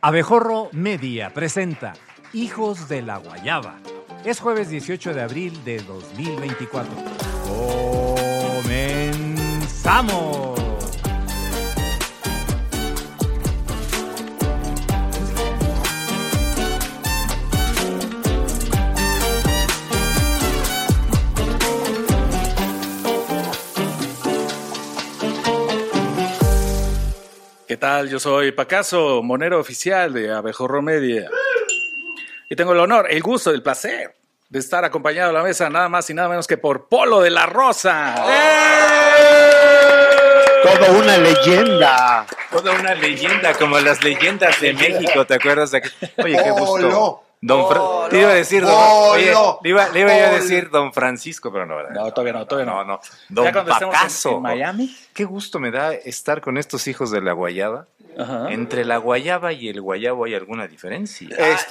Abejorro Media presenta Hijos de la Guayaba. Es jueves 18 de abril de 2024. ¡Comenzamos! ¿Qué tal? Yo soy Pacaso, monero oficial de Abejorro Media. Y tengo el honor, el gusto, el placer de estar acompañado a la mesa nada más y nada menos que por Polo de la Rosa. Toda una leyenda. Toda una leyenda, como las leyendas de México, ¿te acuerdas de Oye, qué gusto. Te iba a decir, le iba yo a decir Don Francisco, pero no, ¿verdad? No, todavía no. Don Pacaso. En Miami. Qué gusto me da estar con estos hijos de la guayaba. Ajá. Entre la guayaba y el guayabo hay alguna diferencia.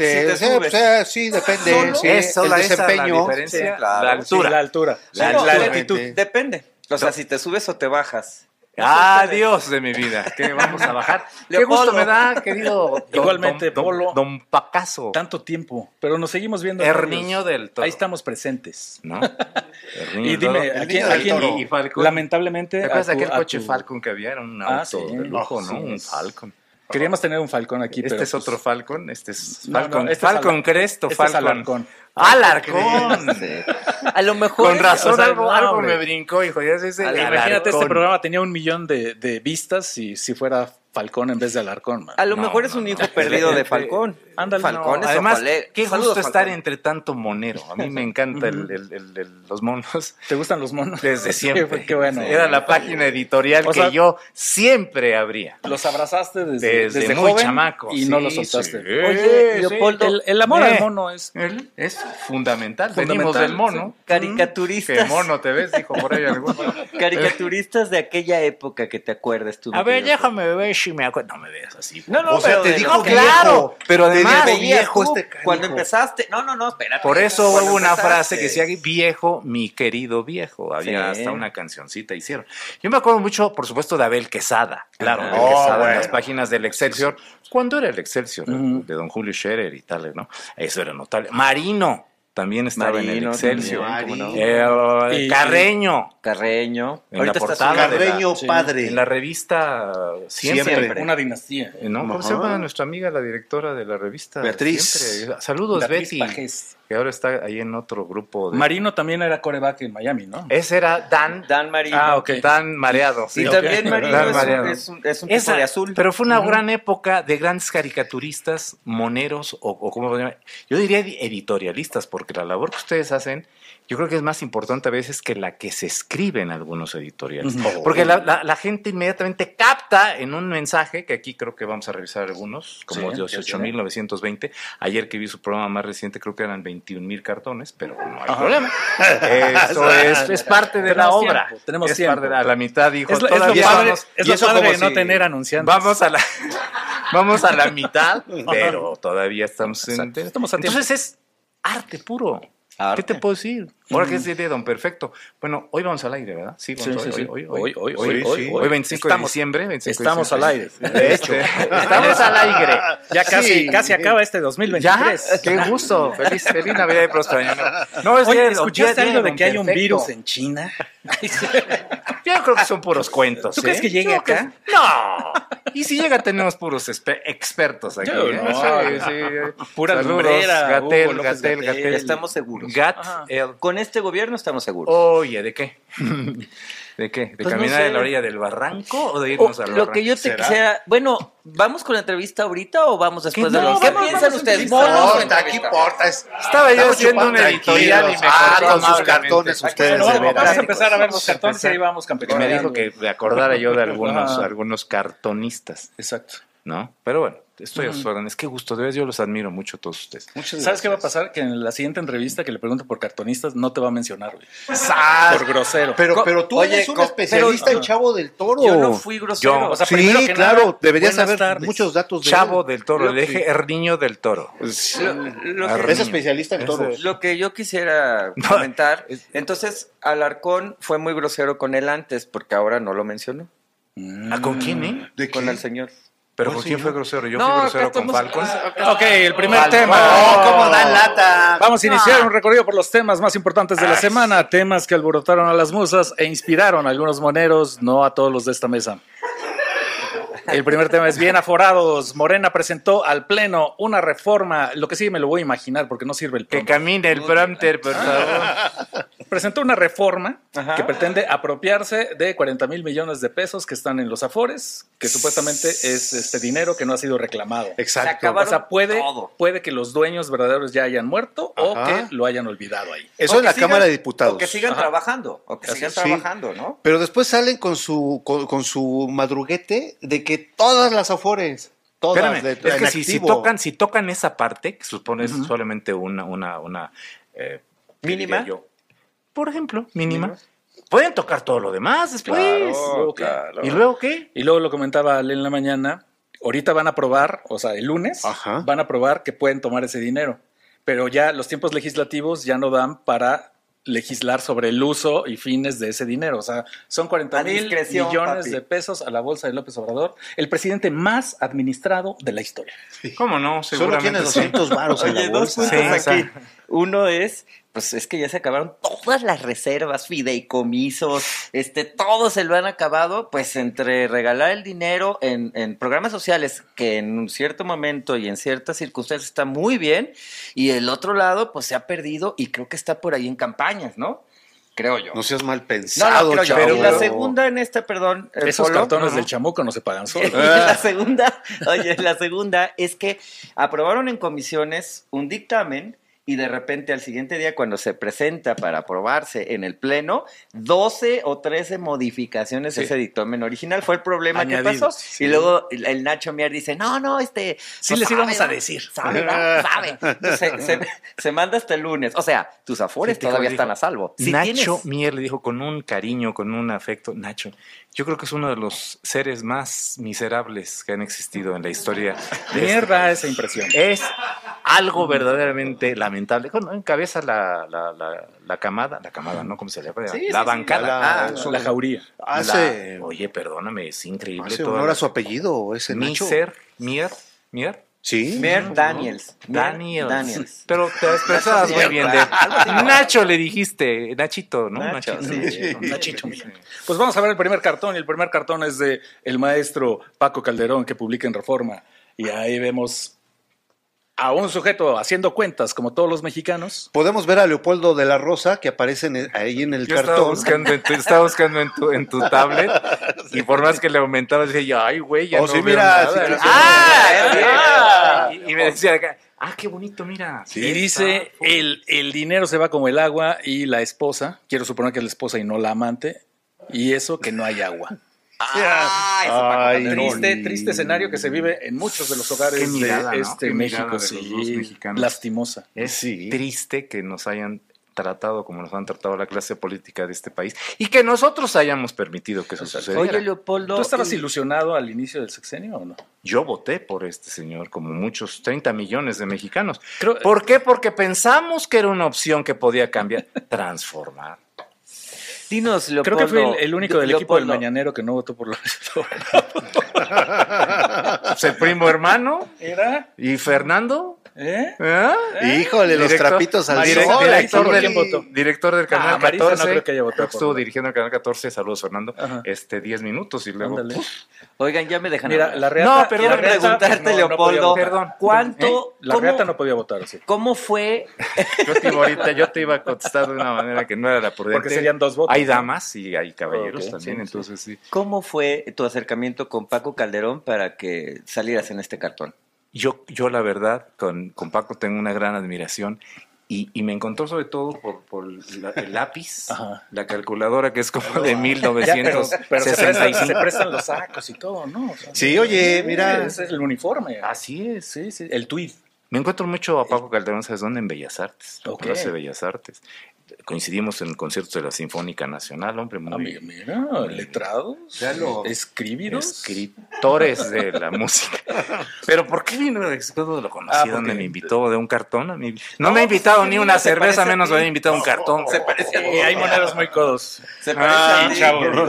Sí, depende. Sí, el desempeño. La diferencia, sí, claro. la altura. Sí, la altura. La altitud. Depende. O sea, si te subes o te bajas. Dios de mi vida, que vamos a bajar. Qué gusto me da, querido. Igualmente, Polo. Don Pacaso. Tanto tiempo, pero nos seguimos viendo. Niño del Toro. Ahí estamos presentes. ¿No? Y dime, aquí y Falcon. Lamentablemente. ¿Te acuerdas de aquel coche Falcon que había? Era un auto de lujo, ¿no? Un Falcon. Queríamos tener un Falcon aquí, pero es otro Falcon, este es Falcon. Falcon Cresto, este Falcon. Es Alarcón. ¡Alarcón! Sí. A lo mejor. Con razón, o sea, algo me brincó, hijo. Ya sé, imagínate, este programa tenía 1 millón de vistas si fuera Falcón en vez de Alarcón, man. A lo mejor es un hijo perdido de Falcón. Ándale. Falcón es además, qué Saludos, gusto estar Falcón. entre tanto monero. A mí me encanta los monos. ¿Te gustan los monos? Desde siempre. Qué bueno. Era la página editorial que yo siempre abría. Los abrazaste desde muy joven chamaco. y no los soltaste. Oye, Leopoldo, el amor al mono es fundamental. Venimos del mono. Caricaturistas. ¿Qué mono te ves? Dijo por ahí alguno. Caricaturistas de aquella época que te acuerdas tú. A ver, déjame ver si me acuerdo. No me veas así. No, O sea, pero te dijo claro. claro. Pero además, viejo este canijo. Cuando empezaste. No, espérate. Por eso Cuando hubo una empezaste. frase que decía viejo, mi querido viejo. Había hasta una cancioncita hicieron. Yo me acuerdo mucho, por supuesto, de Abel Quesada. Claro, Abel Quesada en las páginas del Excelsior. ¿Cuándo era el Excelsior? De don Julio Scherer y tal, ¿no? Eso era notable. Marino también estaba en el Excelsior. Carreño. En Ahorita la está portada Carreño padre. en la revista Siempre. una dinastía. ¿No? ¿Cómo se llama nuestra amiga, la directora de la revista? Beatriz. Siempre. Saludos, Beatriz Betty. Pajés. Que ahora está ahí en otro grupo. Marino también era coreback en Miami, ¿no? Ese era Dan Marino. Ok. Dan mareado. Y también Marino Dan mareado. es un tipo de azul. Pero fue una gran época de grandes caricaturistas, moneros, o ¿cómo se llama? Yo diría editorialistas, porque la labor que ustedes hacen, yo creo que es más importante a veces que la que se escribe en algunos editoriales. Porque la gente inmediatamente capta en un mensaje, que aquí creo que vamos a revisar algunos, como 18.920. Ayer que vi su programa más reciente, creo que eran 21,000 cartones, pero no hay problema. Eso es parte de la obra. Tenemos tiempo. Parte de la mitad, dijo. Es lo todavía padre, vamos- es lo padre de no tener anunciantes. Vamos a la mitad, pero todavía estamos en... Estamos a tiempo. Entonces es arte puro. ¿Qué te puedo decir? Ahora que es de Don Perfecto. Bueno, hoy vamos al aire, ¿verdad? Sí, vamos Sí. Hoy 25 de diciembre. 25 de Estamos al aire. De hecho, estamos al aire. Ya casi acaba este 2023. ¿Ya? Qué gusto. Feliz Navidad y próspero año. No, es Oye, día- ¿escuchaste día algo de Don que hay un Perfecto. virus en China? Yo creo que son puros cuentos. ¿Tú crees que llegue acá? No. Y si llega, tenemos puros expertos aquí. Yo ¿eh? no. Sí. Pura Saludos, lumbrera, Gatel, Hugo López Gatel. Estamos seguros. Gatel. Con este gobierno estamos seguros. Oye, ¿de qué? ¿De qué? ¿De Pues caminar no sé. en la orilla del barranco o de irnos al barranco? Lo que yo te quisiera... Bueno, ¿vamos con la entrevista ahorita o vamos después ¿Qué de los... no? ¿Qué Vamos piensan a ustedes? entrevistar. ¿Monos o Importa, ¿qué entrevista? importa? Estaba yo haciendo un editorial y me cortó con sus amablemente. cartones ustedes, Bueno, de vamos veras. a empezar a ver los cartones y ahí vamos Y campeones. me dijo que me acordara yo de Ajá. algunos cartonistas, Exacto. ¿no? Pero bueno, estoy a sus órdenes. Qué gusto, de verdad yo los admiro mucho a todos ustedes. ¿Sabes qué va a pasar? Que en la siguiente entrevista que le pregunte por cartonistas no te va a mencionar, güey. ¡Sas! Por grosero. Pero tú Oye, eres un especialista pero- en Chavo del Toro. Yo no fui grosero. O sea, Sí, primero que claro, nada, deberías buenas saber tardes. muchos datos de Chavo él. del Toro, le dije Niño del Toro. Es especialista en toros. Lo que yo quisiera comentar, entonces Alarcón fue muy grosero con él antes porque ahora no lo mencionó. ¿Ah, con quién, ¿De Con qué? el señor. ¿Pero Oh, por sí, quién ¿no? fue grosero? Yo No, fui acá grosero con estamos- Falcon. Ok, el primer Falcon. tema. Oh, cómo dan lata. Vamos a iniciar un recorrido por los temas más importantes de la semana, temas que alborotaron a las musas e inspiraron a algunos moneros, no a todos los de esta mesa. El primer tema es bien aforados. Morena presentó al Pleno una reforma, lo que sí me lo voy a imaginar porque no sirve el Que prompter. camine el prompter, por favor. Presentó una reforma Ajá. que pretende apropiarse de 40,000 millones de pesos que están en los afores, que supuestamente es este dinero que no ha sido reclamado. Se Exacto. acabaron O sea, todo. puede que los dueños verdaderos ya hayan muerto o Ajá. que lo hayan olvidado ahí. Eso O en la que sigan- Cámara de Diputados. O que sigan Ajá. trabajando. O que Así sigan es, sí. trabajando, ¿no? Pero después salen con su madruguete de que todas las afores, todas, Espérame, de- es que en si activo. tocan esa parte, que supone es solamente una Mínima. diría yo, por ejemplo, mínima, pueden tocar todo lo demás después. Claro, ¿Y luego qué? Y luego lo comentaba Ale en la mañana, ahorita van a aprobar, o sea, el lunes, Ajá. van a aprobar que pueden tomar ese dinero, pero ya los tiempos legislativos ya no dan para legislar sobre el uso y fines de ese dinero. O sea, son 40,000 discreción, millones papi. de pesos a la bolsa de López Obrador, el presidente más administrado de la historia. ¿Cómo no? Solo Seguramente tiene sí. 200 varos en Oye, la dos bolsa. puntos Sí, o aquí. sea. Uno es, pues es que ya se acabaron todas las reservas, fideicomisos, todo se lo han acabado, pues entre regalar el dinero en programas sociales, que en un cierto momento y en ciertas circunstancias está muy bien, y el otro lado, pues se ha perdido y creo que está por ahí en campañas, ¿no? Creo yo. No seas mal No, pensado, creo yo. chavo. Y la segunda en esta, perdón, el Esos Polo, cartones ajá. del chamuco no se pagan Y solos. la segunda, la segunda es que aprobaron en comisiones un dictamen y de repente al siguiente día cuando se presenta para aprobarse en el pleno, 12 o 13 modificaciones a ese dictamen original. Fue el problema que Añadidos, pasó. sí. Y luego el Nacho Mier dice, no, Sí les íbamos a decir. Sabe, ¿no? Sabe. Entonces, se manda hasta el lunes. O sea, tus afores Fíjate todavía cómo están dijo. a salvo. Si Nacho tienes- Mier le dijo con un cariño, con un afecto, Nacho, yo creo que es uno de los seres más miserables que han existido en la historia. de Mierda esa impresión. Es algo verdaderamente lamentable. Bueno, encabeza la camada, ¿no? ¿Cómo se le llama? Sí, la sí, bancada. La jauría. Hace, Oye, perdóname, es increíble. hace toda honor la- a su apellido, ese Nacho. Mier. Sí. Mier Daniels. Daniels. Pero te expresabas muy bien de Nacho le dijiste, Nachito, ¿no? Nacho, sí. Nachito mío. Pues vamos a ver el primer cartón, y el primer cartón es de el maestro Paco Calderón, que publica en Reforma. Y ahí vemos a un sujeto haciendo cuentas, como todos los mexicanos. Podemos ver a Leopoldo de la Rosa, que aparece ahí en el Yo estaba cartón. buscando en tu tablet y por más que le aumentaba decía yo, ay güey, ya Oh, no sí, veo mira, nada. sí, Y me decía acá, qué bonito, mira. Y dice, el dinero se va como el agua y la esposa, quiero suponer que es la esposa y no la amante, y eso que no hay agua. Ay, Triste escenario que se vive en muchos de los hogares Qué mirada, de ¿no? este Qué mirada México, de los dos sí, mexicanos. lastimosa. Es Sí. triste que nos hayan tratado como nos han tratado la clase política de este país y que nosotros hayamos permitido que eso sucediera. Oye, Leopoldo. ¿Tú estabas ilusionado al inicio del sexenio o no? Yo voté por este señor, como muchos 30 millones de mexicanos. Creo- ¿Por qué? Porque pensamos que era una opción que podía cambiar, transformar. Dinos, Creo Leopoldo. que fui el único del equipo del Leopoldo, Mañanero que no votó por López Pues el primo hermano ¿Era? y Fernando. ¿Eh? ¿Ah? Híjole, los trapitos al Marisa, sol. director aquí. del- ¿Quién votó? Director del Canal Marisa no 14. creo que haya votado Estuvo por- dirigiendo el Canal 14. Saludos, Fernando. Ajá. 10 minutos y luego. Ándale. Oigan, ya me dejan Mira, hablar. la reata... No, perdón, la Quiero reata preguntarte, no Leopoldo. podía votar. Perdón. ¿Cuánto? La cómo- reata no podía votar, sí. ¿Cómo fue? Yo te iba a contestar de una manera que no era la prudente. Porque serían dos votos. Hay ¿no? damas y hay caballeros Ok, también, sí, entonces sí. ¿Cómo fue tu acercamiento con Paco Calderón para que salieras en este cartón? Yo la verdad, con Paco tengo una gran admiración y me encontró sobre todo por el lápiz, Ajá. la calculadora que es como de Ya, pero se 1965. prestan los sacos y todo, ¿no? O sea, Sí, oye, mira. Ese es el uniforme. Así es. Sí, sí. El tweed. Me encuentro mucho a Paco Calderón, ¿sabes dónde? En Bellas Artes, Ok. Plaza de Bellas Artes. coincidimos en conciertos de la Sinfónica Nacional, hombre, muy Mira, letrados, Ya lo- escribidos. escritores de la música. Pero ¿por qué vino? ¿Cuándo lo conocí? Porque- ¿Dónde me invitó? ¿De un cartón? No me ha invitado ni una se cerveza, parece a menos ti. me ha invitado un cartón. Se parece a ti. Hay moneros muy codos. Se parece a ti.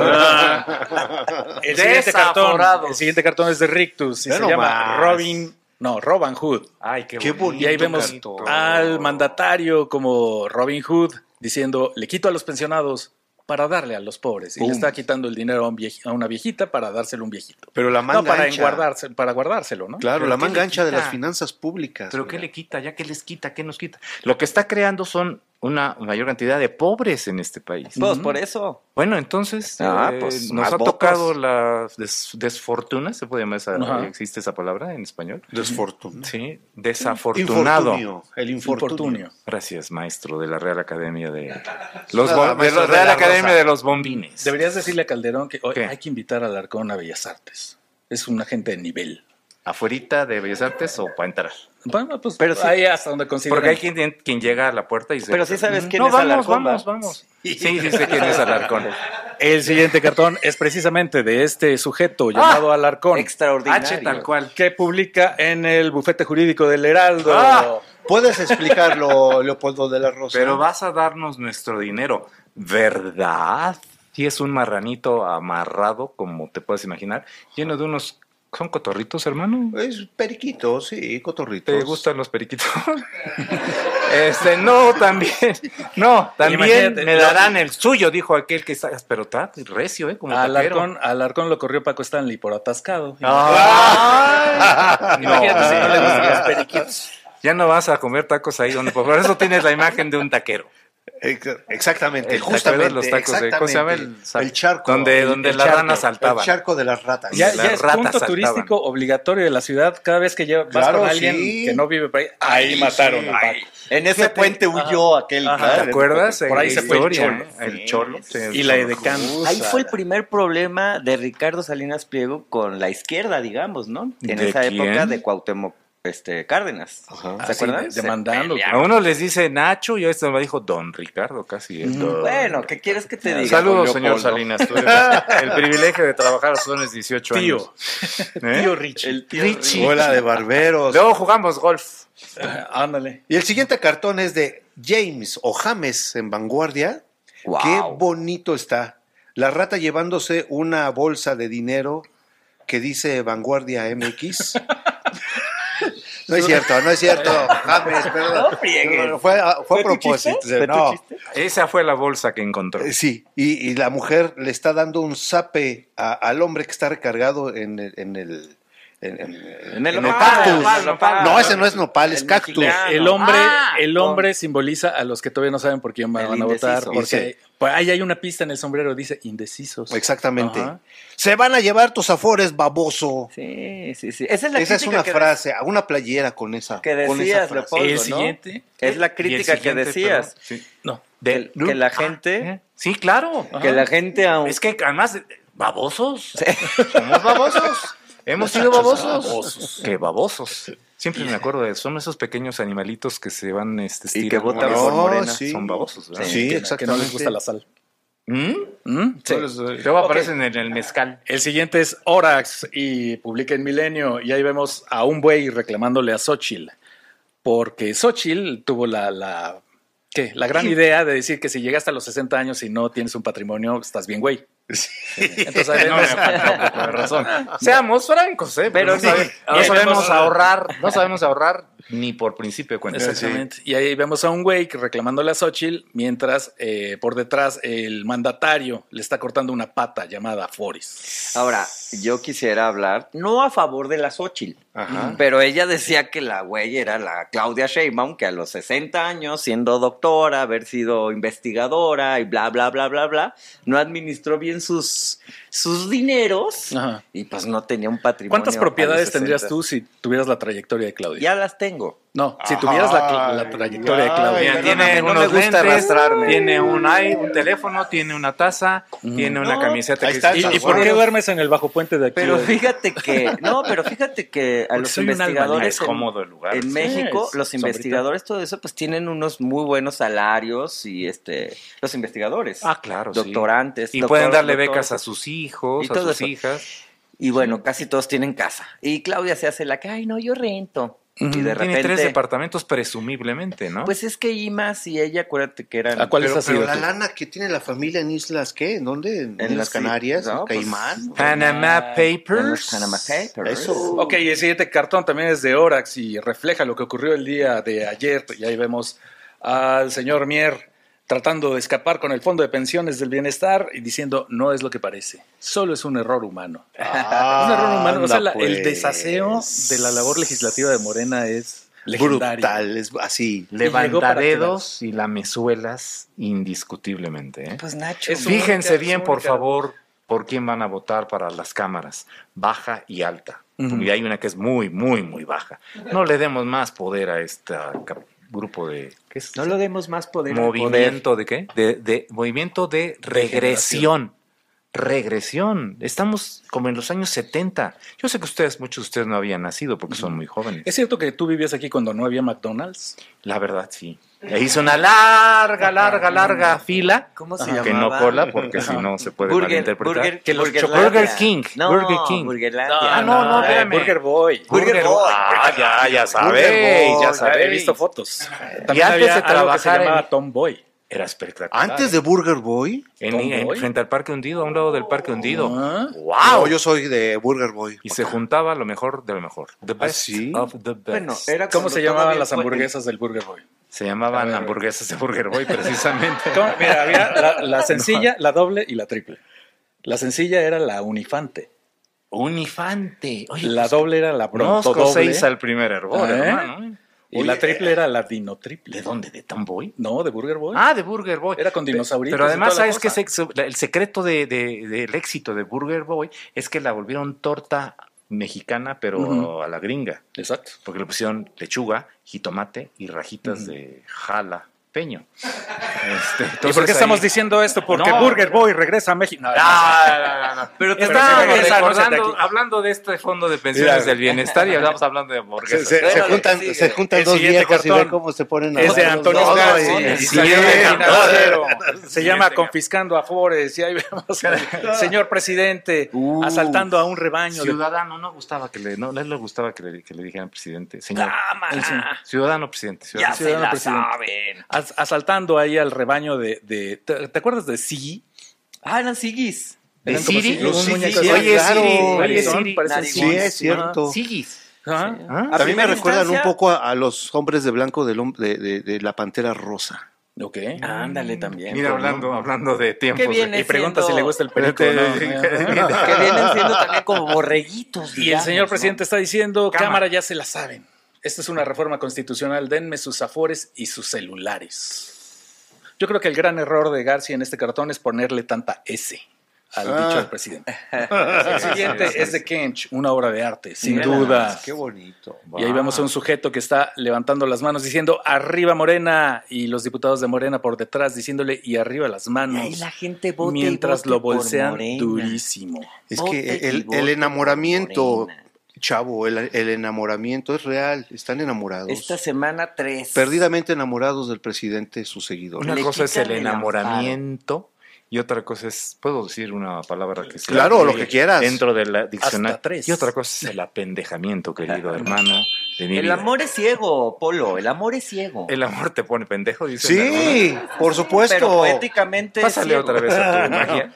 Desaforados. El siguiente cartón es de Rictus y Ve se llama nomás. Robin Hood. Ay, Qué bonito. Y ahí vemos cartón. al mandatario como Robin Hood diciendo, le quito a los pensionados para darle a los pobres. Y le está quitando el dinero a una viejita para dárselo a un viejito. Pero la manga No, para ancha. para guardárselo, ¿no? Claro, ¿Pero la qué manga le ancha de quita? las finanzas públicas. ¿Pero qué mira. le quita? ¿Ya qué les quita? ¿Qué nos quita? Lo que está creando son una mayor cantidad de pobres en este país. Pues por eso. Bueno, entonces Pues, nos más ha votos. tocado la desfortuna, ¿se puede llamar Ajá. existe esa palabra en español? Desfortuna. Sí, desafortunado. Infortunio, el infortunio. Gracias, maestro de la Real Academia de los Nada, maestro la de Real la Academia Rosa. de los Bombines. Deberías decirle a Calderón que hoy ¿Qué? hay que invitar al Arcón a Bellas Artes. Es una gente de nivel. ¿Afuerita de Bellas Artes o para entrar? Bueno, pues Pero sí- ahí hasta donde consideren. Porque hay quien llega a la puerta y se... Pero sí sabes quién no, es vamos, Alarcón, vamos, ¿va? vamos. Sí, sí sé quién es Alarcón. El siguiente cartón es precisamente de este sujeto llamado Alarcón, Extraordinario. H tal cual. que publica en el bufete jurídico del Heraldo. Ah. ¿Puedes explicarlo, Leopoldo de la Rosa? Pero vas a darnos nuestro dinero, ¿verdad? Y es un marranito amarrado, como te puedes imaginar, lleno de unos... ¿Son cotorritos, hermano? Es periquito, sí, cotorritos. ¿Te gustan los periquitos? No, también. No, también Imagínate, me darán el suyo, dijo aquel que está... Pero está recio, ¿eh? Como taquero. Alarcón lo corrió Paco Stanley por atascado. ¡Ah! Imagínate si no le gustan los No. periquitos. Ya no vas a comer tacos ahí donde... Por eso tienes la imagen de un taquero. Exactamente, El justamente. taquero de los tacos de- ¿cómo se llama? El charco. Donde el la charco, rana saltaba. El charco de las ratas. Ya, Las ya es ratas punto saltaban. turístico obligatorio de la ciudad. Cada vez que vas Claro, con alguien sí. que no vive por ahí, ahí mataron sí. a Paco. En ese puente huyó aquel. Ajá. claro. ¿Te acuerdas? Por ahí se fue el Historia, cholo. ¿eh? El cholo. Y la edecán. Ahí fue el primer problema de Ricardo Salinas Pliego con la izquierda, digamos, ¿no? En ¿De esa quién? época de Cuauhtémoc Cárdenas. Ajá. ¿Se Así, acuerdan? demandando. A uno les dice Nacho y a este me dijo Don Ricardo casi. Bueno, ¿qué quieres que te diga? Saludos, Don señor Leopoldo? Salinas. Tuvieron el privilegio de trabajar a sus 18 Tío. años. ¿Eh? Tío Richie. El tío Richie. Bola de barberos. Luego jugamos golf. Ándale. Y el siguiente cartón es de James o James en Vanguardia. Wow. Qué bonito está. La rata llevándose una bolsa de dinero que dice Vanguardia MX. No es cierto, James, perdón. No friegues. No, fue a ¿Fue tu propósito. chiste? ¿Fue tu No. chiste? Esa fue la bolsa que encontró. Sí, y la mujer le está dando un zape al hombre que está recargado en el nopal, cactus. nopal. No, ese no es nopal, es El cactus. mexicano. El hombre simboliza a los que todavía no saben por quién van El a votar. indeciso. Porque por ahí hay una pista en el sombrero, dice indecisos. Exactamente. Ajá. Se van a llevar tus afores, baboso. Sí, sí, sí. Esa es la Esa es crítica una que frase, a una playera con esa. que con esa decías, frase. Leopoldo, El ¿no? siguiente. Es la Y el crítica que siguiente, decías. perdón, sí. No. Que la gente, Sí, claro. que la gente aún... Es que además, babosos. Somos babosos. Hemos sido babosos. babosos. Qué babosos. Siempre me acuerdo de son esos pequeños animalitos que se van que estirando. votan No, por Morena. sí. Son babosos, ¿verdad? Sí, Que exactamente. no les gusta la sal. ¿Mm? Sí. Luego aparecen en el mezcal. El siguiente es Orax y publica en Milenio y ahí vemos a un buey reclamándole a Xochitl porque Xochitl tuvo la gran idea de decir que si llegaste a los 60 años y no tienes un patrimonio, estás bien güey. Entonces ahí vemos con razón. Seamos francos, ¿eh? Pero no, sí. no sabemos ahorrar, no sabemos ahorrar ni por principio de cuentas. Exactamente. Y ahí vemos a un güey que reclamándole a Xochitl, mientras por detrás el mandatario le está cortando una pata llamada Foris. Ahora, yo quisiera hablar, no a favor de la Xóchitl, Ajá. pero ella decía que la güey era la Claudia Sheinbaum, que a los 60 años, siendo doctora, haber sido investigadora y bla, bla, bla, bla, bla, no administró bien sus dineros Ajá. y pues no tenía un patrimonio. ¿Cuántas a propiedades los tendrías 60? tú si tuvieras la trayectoria de Claudia? Ya las tengo. No, si tuvieras la trayectoria de Claudia. Bien, tiene no me unos gusta lentes, arrastrarme. tiene un teléfono, tiene una taza, tiene una camiseta. Ahí que está, dice- ¿Y por qué duermes en el bajo puente de aquí? Pero fíjate que, a los soy un alma investigadores es cómodo el lugar. en México, Sí, los sombrita. investigadores, todo eso, pues tienen unos muy buenos salarios y los investigadores. Ah, claro, sí. Doctorantes. Y doctor- pueden darle doctores. becas a sus hijos, Y a todo sus eso. hijas. Y bueno, casi todos tienen casa. Y Claudia se hace la que, ay, no, yo rento. Y de Tiene repente, 3 departamentos presumiblemente, ¿no? pues es que Imas y ella, acuérdate que eran... ¿A cuáles Pero, has ido pero la tú? lana que tiene la familia en Islas, ¿qué? ¿En dónde? ¿En En Islas las- Canarias? no, ¿En pues, Caimán? Panama en los Papers. Panama Papers. Eso. Ok, y el siguiente cartón también es de Orax y refleja lo que ocurrió el día de ayer. Y ahí vemos al señor Mier tratando de escapar con el Fondo de Pensiones del Bienestar y diciendo, no es lo que parece, solo es un error humano. Un error humano. O sea, Anda, el pues. desaseo de la labor legislativa de Morena es legendario. Brutal, es así. Levantadedos y lamezuelas indiscutiblemente. ¿eh? Pues Nacho. Es Fíjense única, bien, es por única. favor, por quién van a votar para las cámaras, baja y alta. Ujú. Y hay una que es muy, muy, muy baja. No le demos más poder a este grupo de... ¿qué es? No lo demos más poder. al ¿Movimiento de qué? De movimiento de regresión. Regresión. Estamos como en los años 70. Yo sé que muchos de ustedes no habían nacido porque son muy jóvenes. ¿Es cierto que tú vivías aquí cuando no había McDonald's? La verdad, sí. E hizo una larga fila. ¿Cómo se Que llamaba? no cola, porque si no se puede malinterpretar. Que los Burgerlandia. Burger King, No, Burger King. Burgerlandia. Ah, no, espérame. Burger Boy. Burger Boy. Ah, ya sabéis, Burger Boy. ya He sabéis. visto fotos. Y También antes había de algo que se trabajar llamaba en- Tom Boy. Era espectacular. Antes de Burger Boy. Tomboy. Frente al Parque Hundido, a un lado del Parque Hundido. Ah. ¡Wow! No, yo soy de Burger Boy. Y se juntaba lo mejor de lo mejor. The best sí? of the best. Bueno, era ¿Cómo cuando se llamaban todavía las fue- hamburguesas del Burger Boy? Se llamaban A ver. hamburguesas de Burger Boy, precisamente. ¿Cómo? Mira, había la sencilla, la doble y la triple. La sencilla era la unifante. Unifante. Oye, La doble era la conozco bronto doble. 6 al primer hervor, ¿Eh? hermano. Y la triple era la dino triple. ¿De dónde? ¿De Tomboy? No, de Burger Boy. Ah, de Burger Boy. Era con dinosauritos Pero y además, toda la ¿sabes qué? cosa. El secreto del éxito de Burger Boy es que la volvieron torta mexicana, pero Ujú. a la gringa. Exacto. Porque le pusieron lechuga, jitomate y rajitas de jalapeño. ¿Y entonces por qué estamos ahí- diciendo esto? Porque No. Burger Boy regresa a México. No, No. Pero te Estábamos refieres a esa, no sé, de recordando, aquí. hablando de este fondo de pensiones Mira. del bienestar y hablamos hablando de Se, hamburguesas. se- se Bueno, juntan, sigue. se juntan El dos siguiente viejos y cartón ve cómo se ponen a Es de hablar los Antonio dos, Gatti. y- Y y- salió sí, de no, financiero. Se Sí, llama señor. Confiscando Afores. Y ahí vemos al señor presidente asaltando a un rebaño de Ciudadano, no gustaba que le, no, a él le gustaba que le dijeran presidente. Señor. Cámara. Ciudadano presidente. Ya Ciudadano. se ciudadano la presidente. saben. asaltando ahí al rebaño de ¿te acuerdas de Siggy? Ah, eran siguis. ¿De Eran como Siri? Siggy, un Los muñeco Siggy, así. Oye, claro. Siri, oye, Narizón, Siri. parece Narizón. Sí, Siggy. es cierto. Sigis. Ajá. ¿Ah? A mí me primera recuerdan un instancia- poco a los hombres de blanco de la Pantera Rosa. Ok. Ándale también. Mira, pues, hablando de tiempos. Qué bien Y pregunta siendo- si le gusta el perico. ¿no? Que vienen siendo también como borreguitos. Y el digamos, señor ¿no? presidente está diciendo, Cámara. cámara, ya se la saben. Esta es una reforma constitucional, denme sus afores y sus celulares. Yo creo que el gran error de García en este cartón es ponerle tanta S al dicho del presidente. El siguiente es de Kench, una obra de arte, sin Mira duda. Qué bonito. Y ahí vemos a un sujeto que está levantando las manos diciendo arriba Morena y los diputados de Morena por detrás diciéndole y arriba las Y manos. ahí la gente vote y mientras vote lo por bolsean Morena. durísimo. Es Vote que y el vote enamoramiento, por Morena. chavo, el enamoramiento es real. Están enamorados. Esta semana 3. Perdidamente enamorados del presidente, sus seguidores. Una Le cosa es el quitan el enamoramiento y otra cosa es, ¿puedo decir una palabra que sea? Claro, lo que quieras. Dentro del diccionario. Hasta 3. Y otra cosa es el apendejamiento, querido hermano de mi El vida. amor es ciego, Polo. El amor es ciego. El amor te pone pendejo, dice. mi hermano. Sí, por supuesto. Pero poéticamente es Pásale ciego. otra vez a tu magia.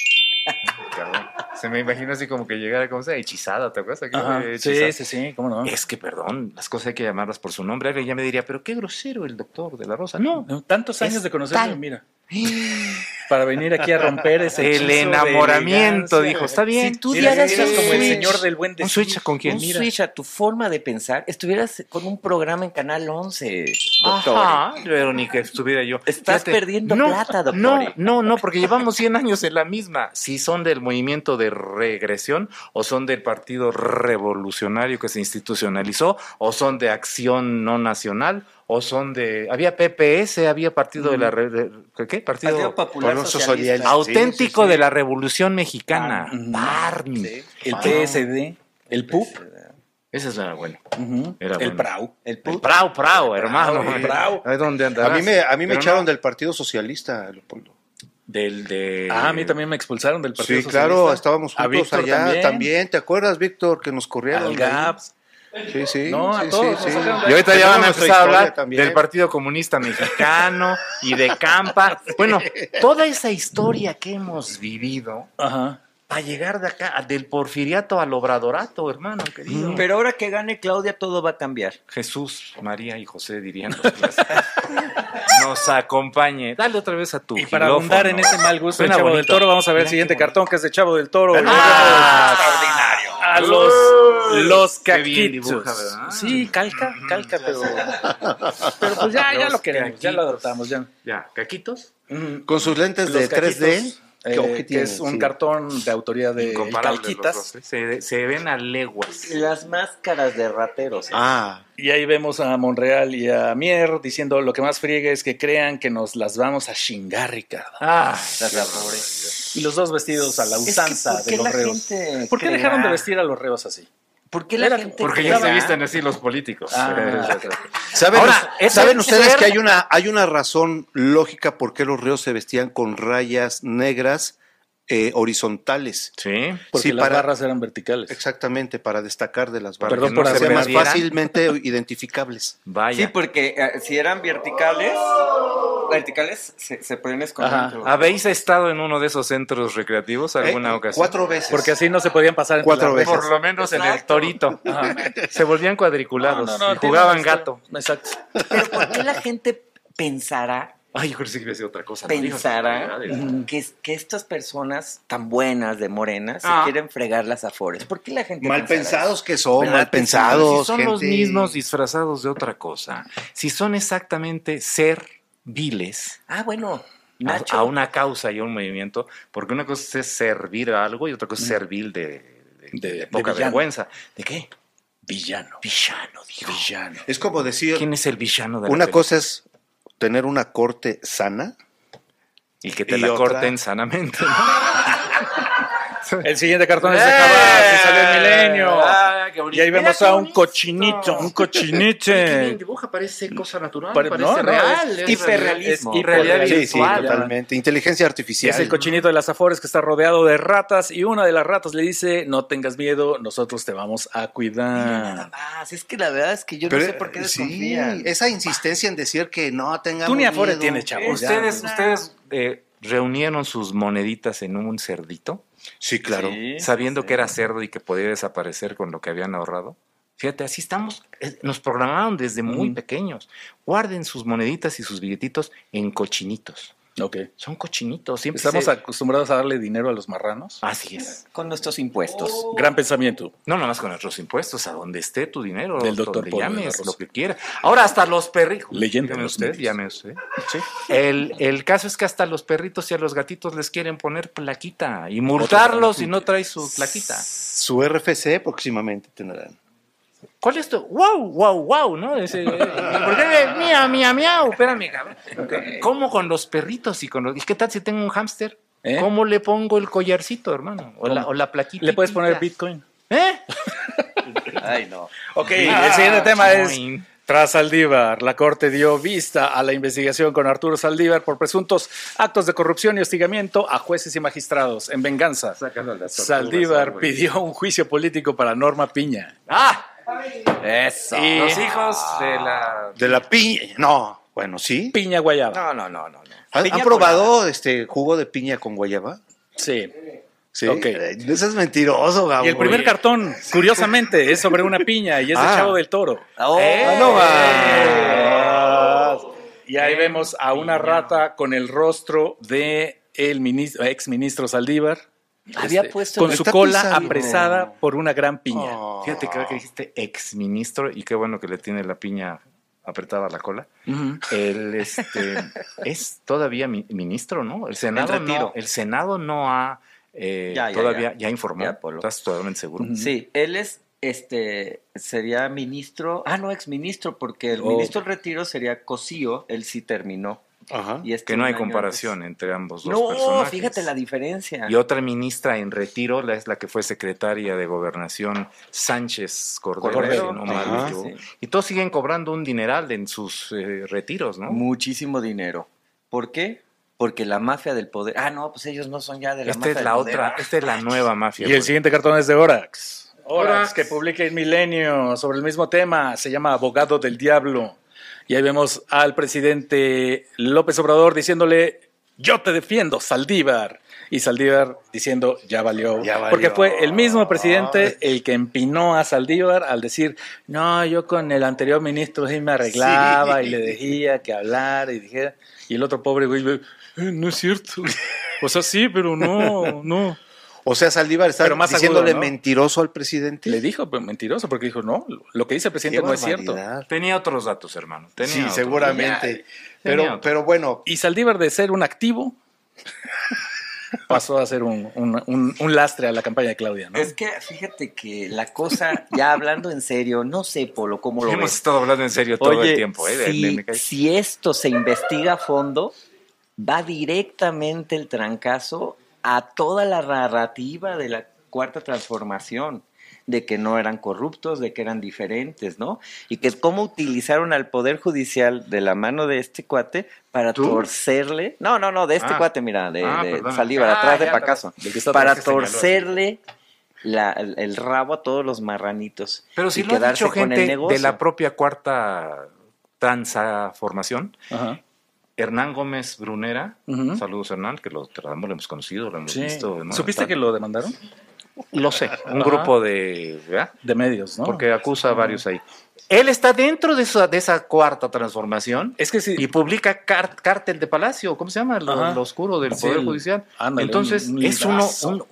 Cabrón. Se me imagina así como que llegara, como sea, hechizada, ¿te acuerdas? Ajá. Hechizada. Sí, cómo no. Es que, perdón, las cosas hay que llamarlas por su nombre. Alguien ya me diría, pero qué grosero el doctor de la Rosa. No, Tantos años Es de conocerlo, tal. mira. para venir aquí a romper ese hechizo El de enamoramiento, elegancia. dijo, está bien. Si tú Mira, dieras eres un como el switch, señor del buen ¿Un decir. switch con quién? un switch a tu forma de pensar, estuvieras con un programa en Canal 11, doctor. Ajá, pero ni que estuviera yo. Estás perdiendo plata, doctor. No, porque llevamos 100 años en la misma. Si son del movimiento de regresión, o son del partido revolucionario que se institucionalizó, o son de Acción No Nacional, o son de... Había PPS, había Partido de la... ¿Qué? Partido Popular Pueblo Socialista. Auténtico Sí, sí, sí. de la Revolución Mexicana. Ujú. Barney. El PSD, el PUP, Ese era bueno. ujú, Era el bueno. PRAU. El El PUP. Prau, hermano. el Prau. Ahí donde andarás. A mí me Pero echaron no, del Partido Socialista, Leopoldo. A mí también me expulsaron del Partido Sí, Socialista. claro, estábamos A juntos Víctor allá también. ¿Te acuerdas, Víctor, que nos corrieron? Al ahí? GAPS. Sí, sí. No, a sí, todos sí, nos sí. sacaron de Y ahorita ya van a Nuestra empezar a hablar historia también. del Partido Comunista Mexicano y de Campa. Bueno, toda esa historia que hemos vivido Ajá. para llegar de acá, del porfiriato al obradorato, hermano querido. Pero ahora que gane Claudia, todo va a cambiar. Jesús, María y José dirían los clásicos. Nos acompañe. Dale otra vez a tu Y para xilófono. abundar en ese mal gusto de Suena Chavo del bonito. Toro, vamos a ver el Mira siguiente qué cartón, que es de Chavo del Toro. Ah, extraordinario. A los Qué bien caquitos. dibuja, ¿verdad? Sí, calca, pero pues ya Los lo queremos, ya lo caquitos. adoptamos, ya. Ya, ¿caquitos? Con sus lentes Los de 3D. caquitos, ¿Qué que tiene? es un Sí. cartón de autoría de Incomparables Calquitas. los dos, ¿eh? Se ven a leguas. Las máscaras de rateros. Ah, Y ahí vemos a Monreal y a Mier diciendo lo que más friega es que crean que nos las vamos a chingar, Ricardo. Ah, Las afores. Y los dos vestidos a la Es que, usanza ¿por qué de los la reos. gente ¿Por qué creerá? dejaron de vestir a los reos así? ¿Por qué la Era- gente porque ya se creerá? visten así los políticos. ¿Saben, Ahora, ese ¿saben ustedes ser- que hay una razón lógica por qué los reos se vestían con rayas negras horizontales? Sí. Porque Sí, las para- barras eran verticales. Exactamente, para destacar de las Para barras. Perdón que por no se Para ser más perdieran. fácilmente identificables. Vaya. Sí, porque si eran verticales se pueden esconder. Ajá. entre los- ¿Habéis estado en uno de esos centros recreativos alguna ocasión? 4 veces. Porque así no se podían pasar entre 4 las veces. rejas. Por lo menos en el Exacto. torito. Ajá. Se volvían cuadriculados No, no, no, y jugaban tiene una gato. historia. Exacto. Pero ¿por qué la gente pensará Ay, yo creo que sí que iba a decir otra cosa. ¿no? Dijo esas pensará barbaridades. que estas personas tan buenas de Morena se Ah. quieren fregar las afores? ¿Por qué la gente Mal pensará pensados que son, ¿Verdad mal que sí? pensados. Si son los gente- mismos disfrazados de otra cosa, si son exactamente serviles eso? Ah, bueno, a Nacho. una causa y a un movimiento, porque una cosa es servir a algo y otra cosa es servil de poca villano. vergüenza. ¿De qué? Villano. Villano, dijo. Villano. Es como decir, ¿Quién es el villano de la una película? cosa es tener una corte sana. Y que te y la otra- corten sanamente, ¿no? El siguiente cartón es de Cabas y salió el milenio. Ah, qué bonito. Y ahí Mira vemos qué a un bonito. cochinito, un Qué bien cochinite. dibuja, parece cosa natural, Pare- parece no, no, real. es hiperrealismo. Es realidad Sí, Sí, virtual. totalmente. Inteligencia Es artificial. el cochinito de las Afores que está rodeado de ratas y una de las ratas le dice, no tengas miedo, nosotros te vamos a Mira, nada cuidar. más. Es que la verdad es que yo Pero, no sé por qué sí, desconfían. esa insistencia en decir que no tengamos Tú ni Afore miedo. tienes, chavos. Ustedes reunieron sus moneditas en un cerdito, Sí, claro. Sí, sabiendo sí. que era cerdo y que podía desaparecer con lo que habían ahorrado. Fíjate, así estamos. Nos programaron desde muy pequeños. Guarden sus moneditas y sus billetitos en cochinitos. Ok. Son cochinitos. Siempre Estamos se- acostumbrados a darle dinero a los marranos. Así es. Con nuestros impuestos. Gran pensamiento. No, nada más con nuestros impuestos, a donde esté tu dinero, Del doctor donde Polo de la llames, Rosa. lo que quiera. Ahora hasta los perritos. Leyenda Dígame de los usted, medios. llame usted. El caso es que hasta los perritos y a los gatitos les quieren poner plaquita y multarlos si no traes su plaquita. Su RFC próximamente tendrán. ¿Cuál es tu? ¡Wow, wow, wow! ¿No? ¿Por qué? Miau, miau, miau. Espérame, cabrón. ¿Cómo con los perritos y con los... ¿Y qué tal si tengo un hámster? ¿Eh? ¿Cómo le pongo el collarcito, hermano? O la plaquita. Le puedes poner Bitcoin. ¿Eh? Ay, no. Ok, el siguiente tema es... Choin. Tras Saldívar, la Corte dio vista a la investigación con Arturo Saldívar por presuntos actos de corrupción y hostigamiento a jueces y magistrados. En venganza, Sácalo de las tortugas, Saldívar güey. pidió un juicio político para Norma Piña. ¡Ah! Eso. Y- Los hijos de la... De la piña. No, bueno, sí. Piña Guayaba. No. ¿Han Piña probado jugo de piña con guayaba? Sí. Sí. Ok. Eso es mentiroso, Gabo. Y el primer cartón, curiosamente, es sobre una piña y es de Ah. Chavo del Toro. Oh, Ah, no más. Y ahí vemos a una rata con el rostro de el ex ministro Saldívar. Había puesto con el- su Está cola pisando. apresada por una gran piña. Oh. Fíjate, creo que dijiste exministro y qué bueno que le tiene la piña apretada a la cola. Ujú. Él es todavía ministro, ¿no? El Senado En retiro. el Senado no ha todavía ya informó. Ya, Polo. ¿Estás totalmente seguro? Ujú. Sí, él es, sería ministro, no exministro, porque el Oh. ministro del retiro sería Cosío, él sí terminó. Ajá. Y Que no hay un año comparación entre ambos antes. dos No, personajes. fíjate la diferencia. Y otra ministra en retiro es la que fue secretaria de Gobernación, Sánchez Cordero. Cordero, si no mal ajá. me equivoco. Sí. Y todos siguen cobrando un dineral en sus retiros, ¿no? Muchísimo dinero. ¿Por qué? Porque la mafia del poder. No, pues ellos no son ya de la Esta mafia es del la poder. otra, esta es la nueva mafia. Y el pues. siguiente cartón es de Orax. Orax. Orax, que publica en Milenio sobre el mismo tema. Se llama Abogado del Diablo. Y ahí vemos al presidente López Obrador diciéndole, yo te defiendo, Saldívar. Y Saldívar diciendo, ya valió. Ya valió. Porque fue el mismo presidente el que empinó a Saldívar al decir, no, yo con el anterior ministro sí me arreglaba Sí. y le decía que hablara y dijera. Y el otro pobre güey, no es cierto. O sea, sí, pero no. O sea, Saldívar está Pero más diciéndole agudo, ¿no? mentiroso al presidente. Le dijo, pero mentiroso, porque dijo, no, lo que dice el presidente Qué no es cierto. barbaridad. Tenía otros datos, hermano. Tenía Sí, otros. seguramente. Tenía Pero, otro. pero bueno, Y Saldívar, de ser un activo, pasó a ser un lastre a la campaña de Claudia, ¿no? Es que fíjate que la cosa, ya hablando en serio, no sé, Polo, cómo lo Hemos ves. estado hablando en serio todo Oye, el tiempo. si esto se investiga a fondo, va directamente el trancazo a toda la narrativa de la Cuarta Transformación, de que no eran corruptos, de que eran diferentes, ¿no? Y que cómo utilizaron al Poder Judicial de la mano de este cuate para ¿Tú? torcerle... No, de este cuate, mira, de perdón. Saldívar, atrás de ya, Pacaso. del que está Para atrás que señaló. torcerle el rabo a todos los marranitos. Pero si y lo ha quedarse dicho con el gente negocio. de la propia Cuarta Transformación, Ajá. Hernán Gómez Brunera, Ujú. saludos Hernán, que lo hemos conocido, lo hemos Sí. visto. ¿no? ¿Supiste Tal. que lo demandaron? Lo sé, un Ajá. grupo de... ¿verdad? De medios, ¿no? Porque acusa a varios ahí. Él está dentro de esa Cuarta Transformación Es que sí. y publica Cártel de Palacio, ¿cómo se llama? Ajá. Lo oscuro del Sí, Poder el- Judicial. ándale, Entonces, un es uno... librazo.